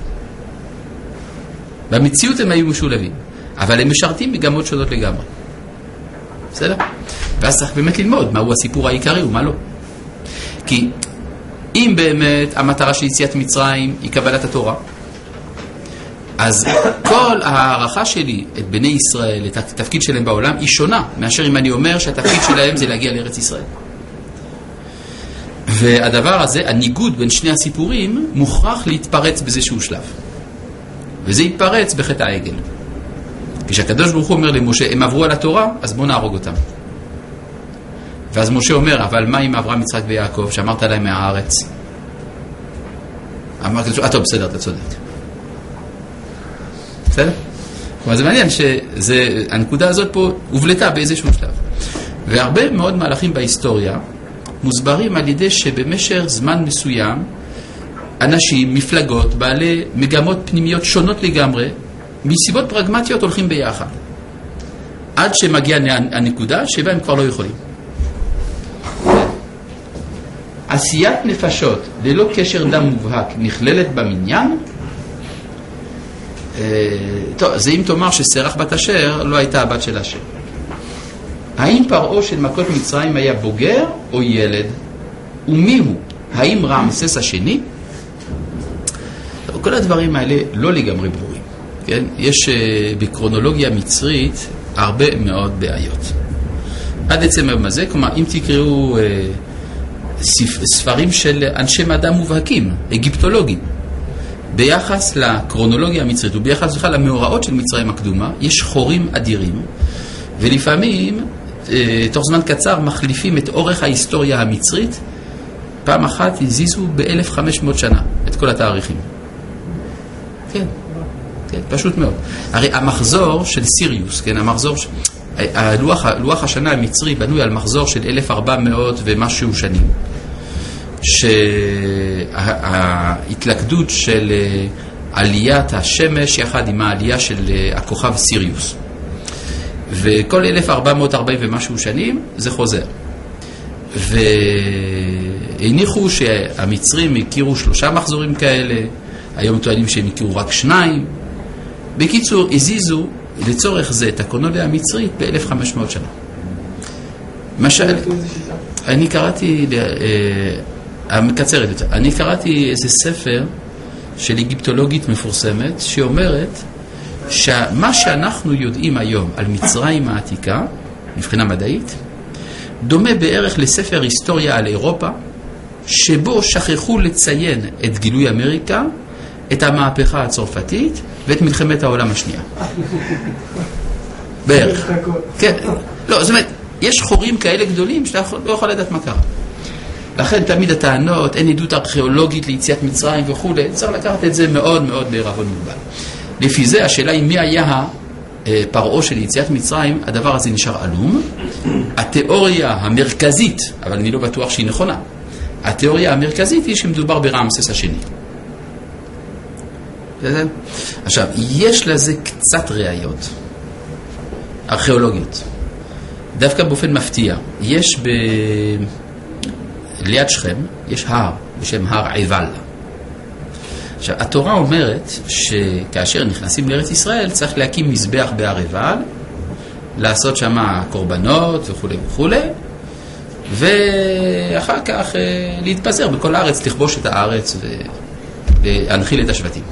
במציאות הם היו משולבים, אבל הם משרתים מגמות שונות לגמרי. בסדר? ואז צריך באמת ללמוד מהו הסיפור העיקרי ומה לא. כי אם באמת המטרה של יציאת מצרים היא קבלת התורה, אז כל הערכה שלי את בני ישראל, את התפקיד שלהם בעולם, היא שונה מאשר אם אני אומר שהתפקיד שלהם זה להגיע לארץ ישראל. והדבר הזה, הניגוד בין שני הסיפורים, מוכרח להתפרץ באיזשהו שלב. וזה יתפרץ בחטא העגל. כשהקדוש ברוך הוא אומר למשה, הם עברו על התורה, אז בוא נהרוג אותם. ואז משה אומר, אבל מה עם אברהם, יצחק ויעקב, שאמרת להם מהארץ? אמרתי, אה, טוב, בסדר, אתה צודק. בסדר? אבל זה מעניין שהנקודה הזאת פה הובלטה באיזשהו שלב. והרבה מאוד מהלכים בהיסטוריה מוסברים על ידי שבמשך זמן מסוים אנשים, מפלגות, בעלי מגמות פנימיות שונות לגמרי, מסיבות פרגמטיות הולכים ביחד. עד שמגיע הנקודה שבה הם כבר לא יכולים. עשיית נפשות ללא קשר דם מובהק נכללת במניין. טוב, זה אם תאמר שסרח בת אשר לא הייתה הבת של אשר. האם פרעה של מכות מצרים היה בוגר או ילד? ומי הוא? האם רעמסס השני? כל הדברים האלה לא לגמרי ברורים. כן? יש בקרונולוגיה מצרית הרבה מאוד בעיות. עד עצם היום הזה, כלומר, אם תקראו ספרים של אנשי מדע מובהקים, אגיפטולוגים, ביחס לקרונולוגיה המצרית וביחס בכלל למאורעות של מצרים הקדומה, יש חורים אדירים, ולפעמים תוך זמן קצר מחליפים את אורך ההיסטוריה המצרית. פעם אחת הזיזו ב-אלף וחמש מאות שנה את כל התאריכים. כן, כן, פשוט מאוד. הרי המחזור של סיריוס, כן, המחזור, הלוח, לוח השנה המצרי בנוי על מחזור של אלף וארבע מאות ומשהו שנים. שההתלכדות של עליית השמש יחד עם העלייה של הכוכב סיריוס. וכל אלף וארבע מאות וארבעים ומשהו שנים זה חוזר. והניחו שהמצרים הכירו שלושה מחזורים כאלה, היום טוענים שהם הכירו רק שניים. בקיצור, הזיזו לצורך זה את הקרונולוגיה המצרית ב-אלף וחמש מאות שנה. משל, אני קראתי, המקצרת יותר, אני קראתי איזה ספר של אגיפטולוגית מפורסמת שאומרת שמה שאנחנו יודעים היום על מצרים העתיקה, מבחינה מדעית, דומה בערך לספר היסטוריה על אירופה, שבו שכחו לציין את גילוי אמריקה, את המהפכה הצרפתית ואת מלחמת העולם השנייה. בערך. כן. לא, זאת אומרת, יש חורים כאלה גדולים שאתה לא יכול לדעת מה קרה. לכן תמיד הטענות, אין עדות ארכיאולוגית ליציאת מצרים וכו', צריך לקחת את זה מאוד מאוד בערבון מוגבל. לפי זה, השאלה היא מי היה פרעו של יציאת מצרים, הדבר הזה נשאר עלום. התיאוריה המרכזית, אבל אני לא בטוח שהיא נכונה, התיאוריה המרכזית היא שמדובר ברעמסס השני. עכשיו, יש לזה קצת ראיות ארכיאולוגיות. דווקא באופן מפתיע. יש ב... ליד שכם, יש הר בשם הר עיבל. עכשיו, התורה אומרת שכאשר נכנסים לארץ ישראל, צריך להקים מזבח בהר עיבל, לעשות שם קורבנות וכו' וכו', ואחר כך להתפזר בכל הארץ, לכבוש את הארץ ולהנחיל את השבטים.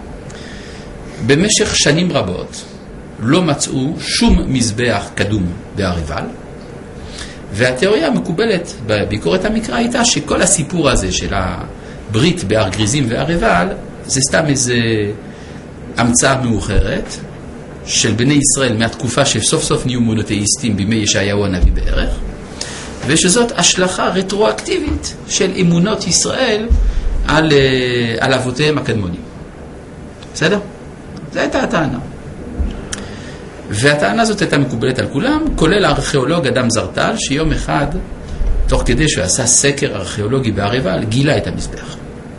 במשך שנים רבות לא מצאו שום מזבח קדום בהר עיבל, והתיאוריה המקובלת בביקורת המקרא הייתה שכל הסיפור הזה של הברית בהר גריזים והר עיבל זה סתם איזה המצאה מאוחרת של בני ישראל מהתקופה שסוף סוף נהיו מונותאיסטים בימי ישעיהו הנביא בערך, ושזאת השלכה רטרואקטיבית של אמונות ישראל על, על אבותיהם הקדמונים. בסדר? זו הייתה הטענה. והטענה הזאת הייתה מקובלת על כולם, כולל הארכיאולוג אדם זרטל, שיום אחד, תוך כדי שהוא עשה סקר ארכיאולוגי בהר עיבל, גילה את המזבח.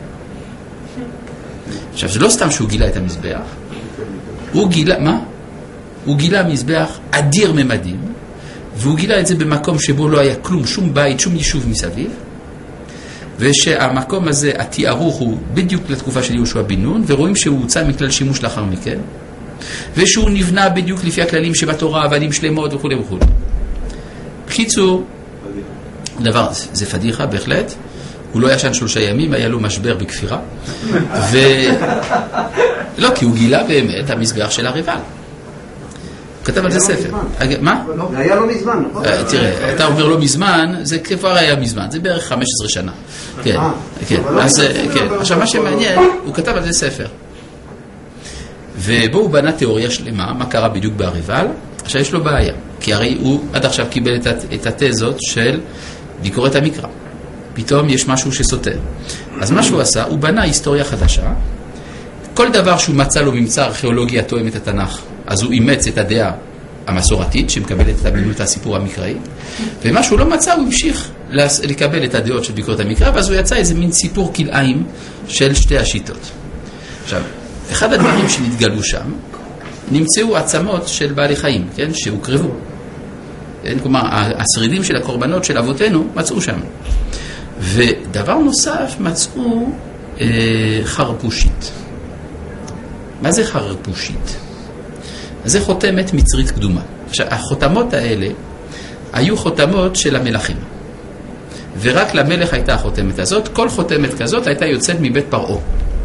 עכשיו, זה לא סתם שהוא גילה את המזבח, הוא גילה, מה? הוא גילה מזבח אדיר ממדים, והוא גילה את זה במקום שבו לא היה כלום, שום בית, שום יישוב מסביב, ושהמקום הזה, התיארוך הוא בדיוק לתקופה של יהושע בן נון, ורואים שהוא הוצא מכלל שימוש לאחר מכן, ושהוא נבנה בדיוק לפי הכללים שבתורה, אבנים שלמות וכו' וכו'. בקיצור, דבר, זה פדיחה בהחלט, הוא לא ישן שלושה ימים, היה לו משבר בכפירה, ו... לא, כי הוא גילה באמת המזבח של הר עיבל. הוא כתב על זה ספר. מה? זה היה לא מזמן, נכון? תראה, אתה אומר לא מזמן, זה כבר היה מזמן, זה בערך חמש עשרה שנה. כן, כן. אז, כן. עכשיו, מה שמעניין, הוא כתב על זה ספר. ובו הוא בנה תיאוריה שלמה, מה קרה בדיוק בהר עיבל. עכשיו יש לו בעיה, כי הרי הוא עד עכשיו קיבל את התזות של ביקורת המקרא. פתאום יש משהו שסותר. אז מה שהוא עשה, הוא בנה היסטוריה חדשה. כל דבר שהוא מצא לו ממצא ארכיאולוגי התואם את התנ"ך, אז הוא אימץ את הדעה המסורתית, שמקבלת את אמינות הסיפור המקראי, ומה שהוא לא מצא, הוא המשיך לקבל את הדעות של ביקורת המקרא, ואז הוא יצא איזה מין סיפור כלאיים של שתי השיטות. עכשיו, אחד הדברים שנתגלו שם, נמצאו עצמות של בעלי חיים, כן, שהוקרבו. כן, כלומר, השרידים של הקורבנות של אבותינו מצאו שם. ודבר נוסף, מצאו אה, חרפושית. מה זה חרפושית? זה חותמת מצרית קדומה. עכשיו, החותמות האלה היו חותמות של המלכים. ורק למלך הייתה החותמת הזאת. כל חותמת כזאת הייתה יוצאת מבית פרעה.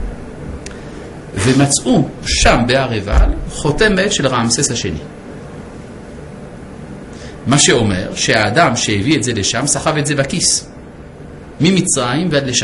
ומצאו שם בהר עיבל חותמת של רעמסס השני. מה שאומר שהאדם שהביא את זה לשם סחב את זה בכיס. ממצרים ועד לשם.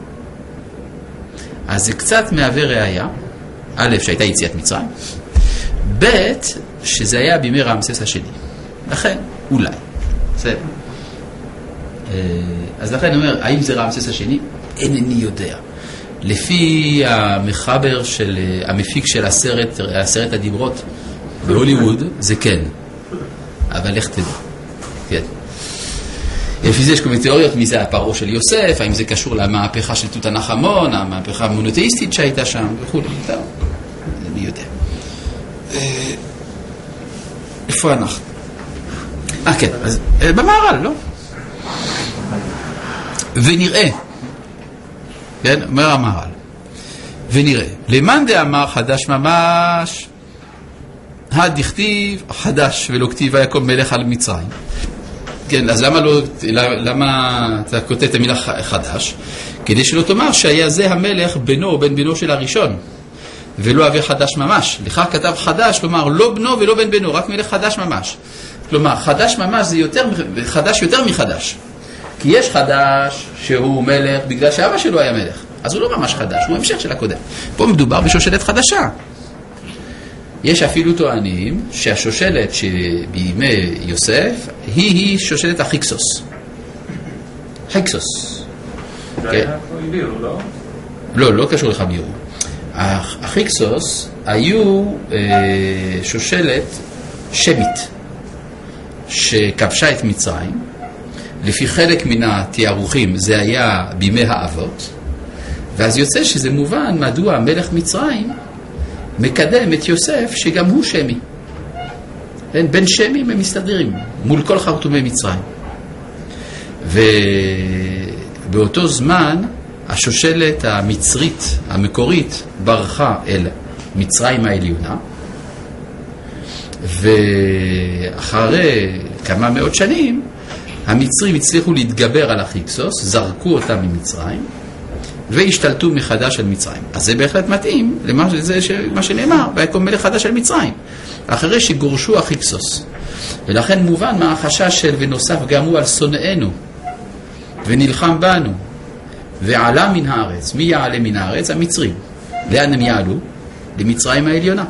אז זה קצת מהווה ראיה. א', שהייתה יציאת מצרים. ב', שזה היה בימי רעמסס השני. לכן, אולי. בסדר. אז לכן אני אומר, האם זה רעמסס השני? אינני יודע. לפי המחבר של, המפיק של הסרט, הסרט הדיברות בהוליווד, זה כן. אבל לך תדע. כן. לפי זה יש כל מיני תיאוריות, מי זה הפרעה של יוסף, האם זה קשור למהפכה של תותנחמון, המהפכה המונותאיסטית שהייתה שם, וכו'. טוב, אני יודע. איפה אנחנו? אה, כן, אז במערל, לא? ונראה, כן, אומר המערל, ונראה, למאן דאמר חדש ממש, הדכתיב חדש ולא כתיב ויקום מלך על מצרים. כן, אז למה לא, למה אתה כותב את המילה חדש? כדי שלא תאמר שהיה זה המלך בנו או בן בנו של הראשון, ולא אבי חדש ממש. לך כתב חדש, כלומר לא בנו ולא בן בנו, רק מלך חדש ממש. כלומר, חדש ממש זה יותר, חדש יותר מחדש. כי יש חדש שהוא מלך בגלל שאבא שלו היה מלך. אז הוא לא ממש חדש, הוא המשך של הקודם. פה מדובר בשושלת חדשה. יש אפילו טוענים שהשושלת שבימי יוסף היא היא שושלת החיקסוס. חיקסוס. זה היה חבירו, לא? לא, לא קשור לחבירו. החיקסוס היו שושלת שמית שכבשה את מצרים. לפי חלק מן התיארוכים זה היה בימי האבות, ואז יוצא שזה מובן מדוע מלך מצרים מקדם את יוסף שגם הוא שמי. בין שמים הם מסתדרים מול כל חרטומי מצרים. ובאותו זמן השושלת המצרית המקורית ברחה אל מצרים העליונה, ואחרי כמה מאות שנים המצרים הצליחו להתגבר על החיקסוס, זרקו אותם ממצרים והשתלטו מחדש על מצרים. אז זה בהחלט מתאים למה זה מה שנאמר, ויקום מלך חדש על מצרים, אחרי שגורשו החיקסוס. ולכן מובן מה החשש של ונוסף גם הוא על שונאינו ונלחם בנו ועלה מן הארץ. מי יעלה מן הארץ? המצרים. לאן הם יעלו? למצרים העליונה.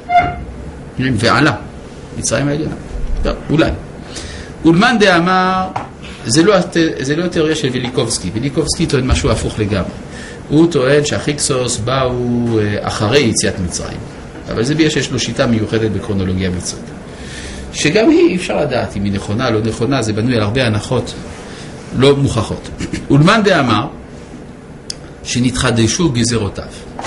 ועלה מצרים העליונה. טוב, אולי. ולמאן דאמר, זה לא, זה לא התיאוריה של ויליקובסקי. ויליקובסקי טוען משהו הפוך לגמרי. הוא טוען שהחיקסוס באו אחרי יציאת מצרים. אבל זה בגלל שיש לו שיטה מיוחדת בקרונולוגיה מצרית. שגם היא, אפשר לדעת אם היא נכונה, לא נכונה, זה בנוי על הרבה הנחות לא מוכחות. ולמאן דאמר, שנתחדשו גזרותיו.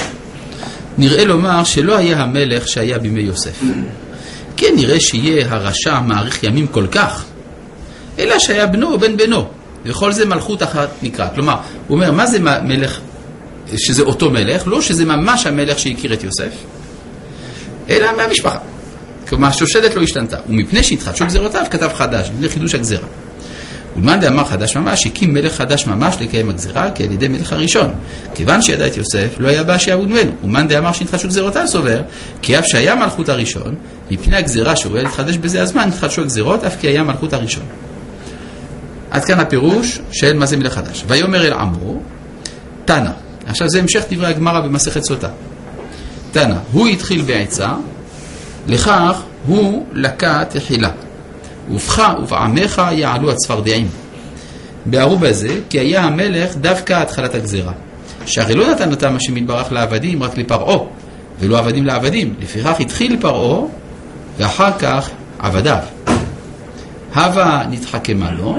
נראה לומר שלא היה המלך שהיה בימי יוסף. כן נראה שיהיה הרשע מעריך ימים כל כך, אלא שהיה בנו או בן בנו, וכל זה מלכות אחת נקרא. כלומר, הוא אומר, מה זה מלך, שזה אותו מלך, לא שזה ממש המלך שהכיר את יוסף, אלא מהמשפחה. כלומר, השושלת לא השתנתה. ומפני שהתחדשו גזרותיו, כתב חדש, מפני חידוש הגזרה. ולמאן דאמר חדש ממש, הקים מלך חדש ממש לקיים הגזרה, כי על ידי מלך הראשון. כיוון שידע את יוסף, לא היה בא שיעבוד ממנו. ומאן דאמר שהתחדשו גזרותיו סובר, כי אף שהיה מלכות הראשון, מפני הגזרה שהוא היה להתחדש בזה הזמן, התחדשו הגזרות, אף כי היה מלכות הראשון. עד כאן הפירוש של מה זה מלך חדש. ויאמר אל עמו, תנא. עכשיו זה המשך דברי הגמרא במסכת סוטה. תנא, הוא התחיל בעצה, לכך הוא לקה תחילה. ובך ובעמך יעלו הצפרדעים. בערו בזה, כי היה המלך דווקא התחלת הגזרה. שהרי לא נתן אותם השם יתברך לעבדים, רק לפרעה, ולא עבדים לעבדים. לפיכך התחיל פרעה, ואחר כך עבדיו. הווה נתחכמה לו,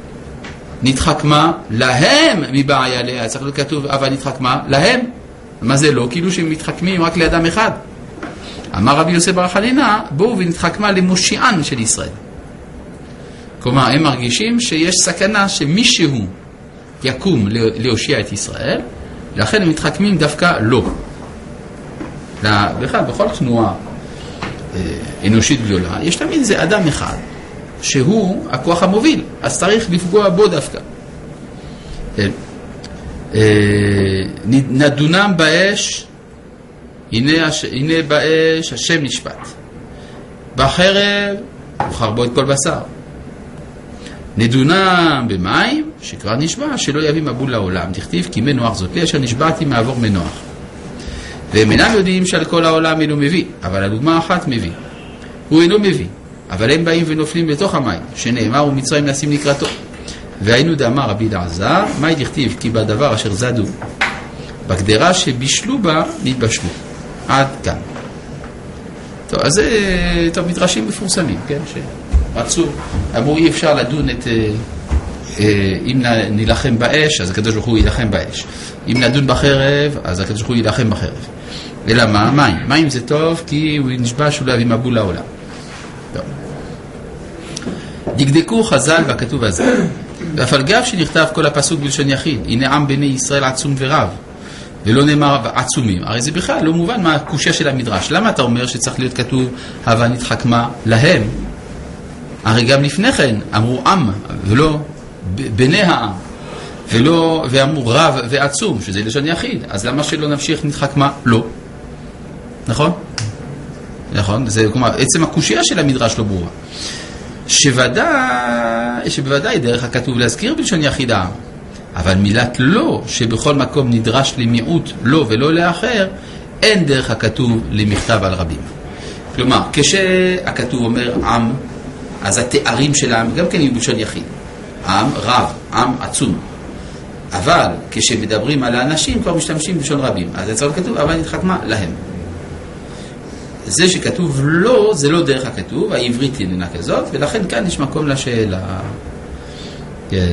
נתחכמה להם מבעיה עליה. צריך להיות כתוב, הווה נתחכמה להם. מה זה לא? כאילו שהם מתחכמים רק לאדם אחד. אמר רבי יוסף בר חנינא, בואו ונתחכמה למושיען של ישראל. כלומר, הם מרגישים שיש סכנה שמישהו יקום להושיע את ישראל, לכן הם מתחכמים דווקא לא. בכלל, בכל תנועה אנושית גדולה, יש תמיד איזה אדם אחד שהוא הכוח המוביל, אז צריך לפגוע בו דווקא. נדונם באש, הנה, הש... הנה באש השם נשפט, בחרב וחרבו את כל בשר. נדונם במים שכבר נשבע שלא יביא מבול לעולם, תכתיב כי מנוח זאת לי אשר נשבעתי מעבור מנוח. והם אינם יודעים שעל כל העולם אינו מביא, אבל הדוגמה אחת מביא. הוא אינו מביא, אבל הם באים ונופלים בתוך המים, שנאמר ומצרים נשים לקראתו. והיינו דאמר רבי אלעזר, מה תכתיב כי בדבר אשר זדו בגדרה שבישלו בה נתבשלו. עד כאן. טוב, אז זה, טוב, מדרשים מפורסמים, כן? שרצו, אמרו אי אפשר לדון את, אם נלחם באש, אז הקדוש ברוך הוא ילחם באש. אם נדון בחרב, אז הקדוש ברוך הוא ילחם בחרב. אלא מה? מים. מים זה טוב, כי הוא נשבע שהוא לא יביא מבול לעולם. טוב. דקדקו חז"ל בכתוב הזה. ואף על גב שנכתב כל הפסוק בלשון יחיד, הנה עם בני ישראל עצום ורב, ולא נאמר עצומים. הרי זה בכלל לא מובן מה הקושיה של המדרש. למה אתה אומר שצריך להיות כתוב הווה נתחכמה להם? הרי גם לפני כן אמרו עם, ולא בני העם, ולא, ואמרו רב ועצום, שזה לשון יחיד. אז למה שלא נמשיך נתחכמה? לא. נכון? נכון? זה כלומר, עצם הקושיה של המדרש לא ברורה. שוודאי, שבוודאי דרך הכתוב להזכיר בלשון יחיד העם, אבל מילת לא, שבכל מקום נדרש למיעוט לא ולא לאחר, אין דרך הכתוב למכתב על רבים. כלומר, כשהכתוב אומר עם, אז התארים של העם גם כן יהיו בלשון יחיד. עם רב, עם עצום. אבל כשמדברים על האנשים כבר משתמשים בלשון רבים. אז זה כתוב, אבל נתחכמה להם. זה שכתוב לא, זה לא דרך הכתוב, העברית איננה כזאת, ולכן כאן יש מקום לשאלה. כן.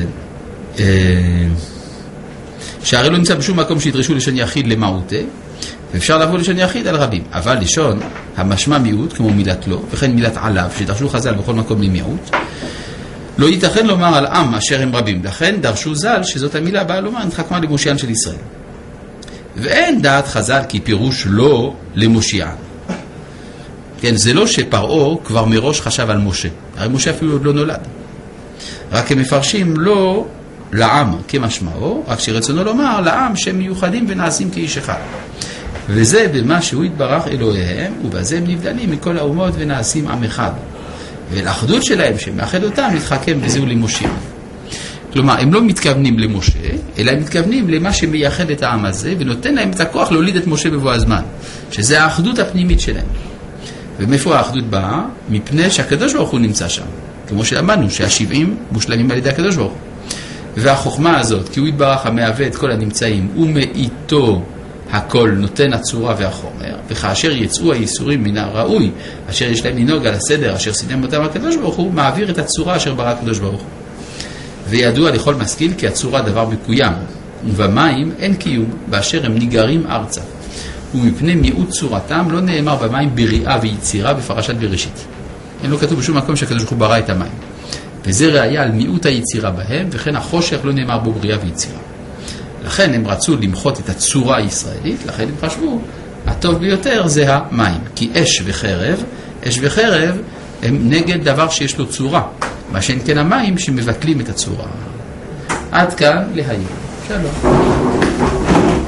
שהרי לא נמצא בשום מקום שידרשו לשון יחיד למהותה, ואפשר לבוא לשון יחיד על רבים. אבל לשון המשמע מיעוט, כמו מילת לא, וכן מילת עליו, שדרשו חז"ל בכל מקום למיעוט, לא ייתכן לומר על עם אשר הם רבים. לכן דרשו ז"ל שזאת המילה באה לומר נתחכמה למושיען של ישראל. ואין דעת חז"ל כי פירוש לא למושיען. כן, זה לא שפרעה כבר מראש חשב על משה. הרי משה אפילו עוד לא נולד. רק הם מפרשים לא לעם כמשמעו, רק שרצונו לומר לעם שהם מיוחדים ונעשים כאיש אחד. וזה במה שהוא התברך אלוהיהם, ובזה הם נבדלים מכל האומות ונעשים עם אחד. ולאחדות שלהם שמאחד אותם נתחכם וזהו למושיע. כלומר, הם לא מתכוונים למשה, אלא הם מתכוונים למה שמייחד את העם הזה, ונותן להם את הכוח להוליד את משה בבוא הזמן, שזה האחדות הפנימית שלהם. ומאיפה האחדות באה? מפני שהקדוש ברוך הוא נמצא שם. כמו שלמדנו, שהשבעים מושלמים על ידי הקדוש ברוך הוא. והחוכמה הזאת, כי הוא יתברך המהווה את כל הנמצאים, ומאיתו הכל נותן הצורה והחומר, וכאשר יצאו הייסורים מן הראוי, אשר יש להם לנהוג על הסדר, אשר סידם אותם הקדוש ברוך הוא, מעביר את הצורה אשר ברא הקדוש ברוך הוא. וידוע לכל משכיל כי הצורה דבר מקוים, ובמים אין קיום, באשר הם ניגרים ארצה. ומפני מיעוט צורתם לא נאמר במים בריאה ויצירה בפרשת בראשית. אין לא כתוב בשום מקום שהקדוש ברוך הוא ברא את המים. וזה ראיה על מיעוט היצירה בהם, וכן החושך לא נאמר בו בריאה ויצירה. לכן הם רצו למחות את הצורה הישראלית, לכן הם חשבו, הטוב ביותר זה המים. כי אש וחרב, אש וחרב הם נגד דבר שיש לו צורה, מה שאין כן המים שמבטלים את הצורה. עד כאן להיום. שלום.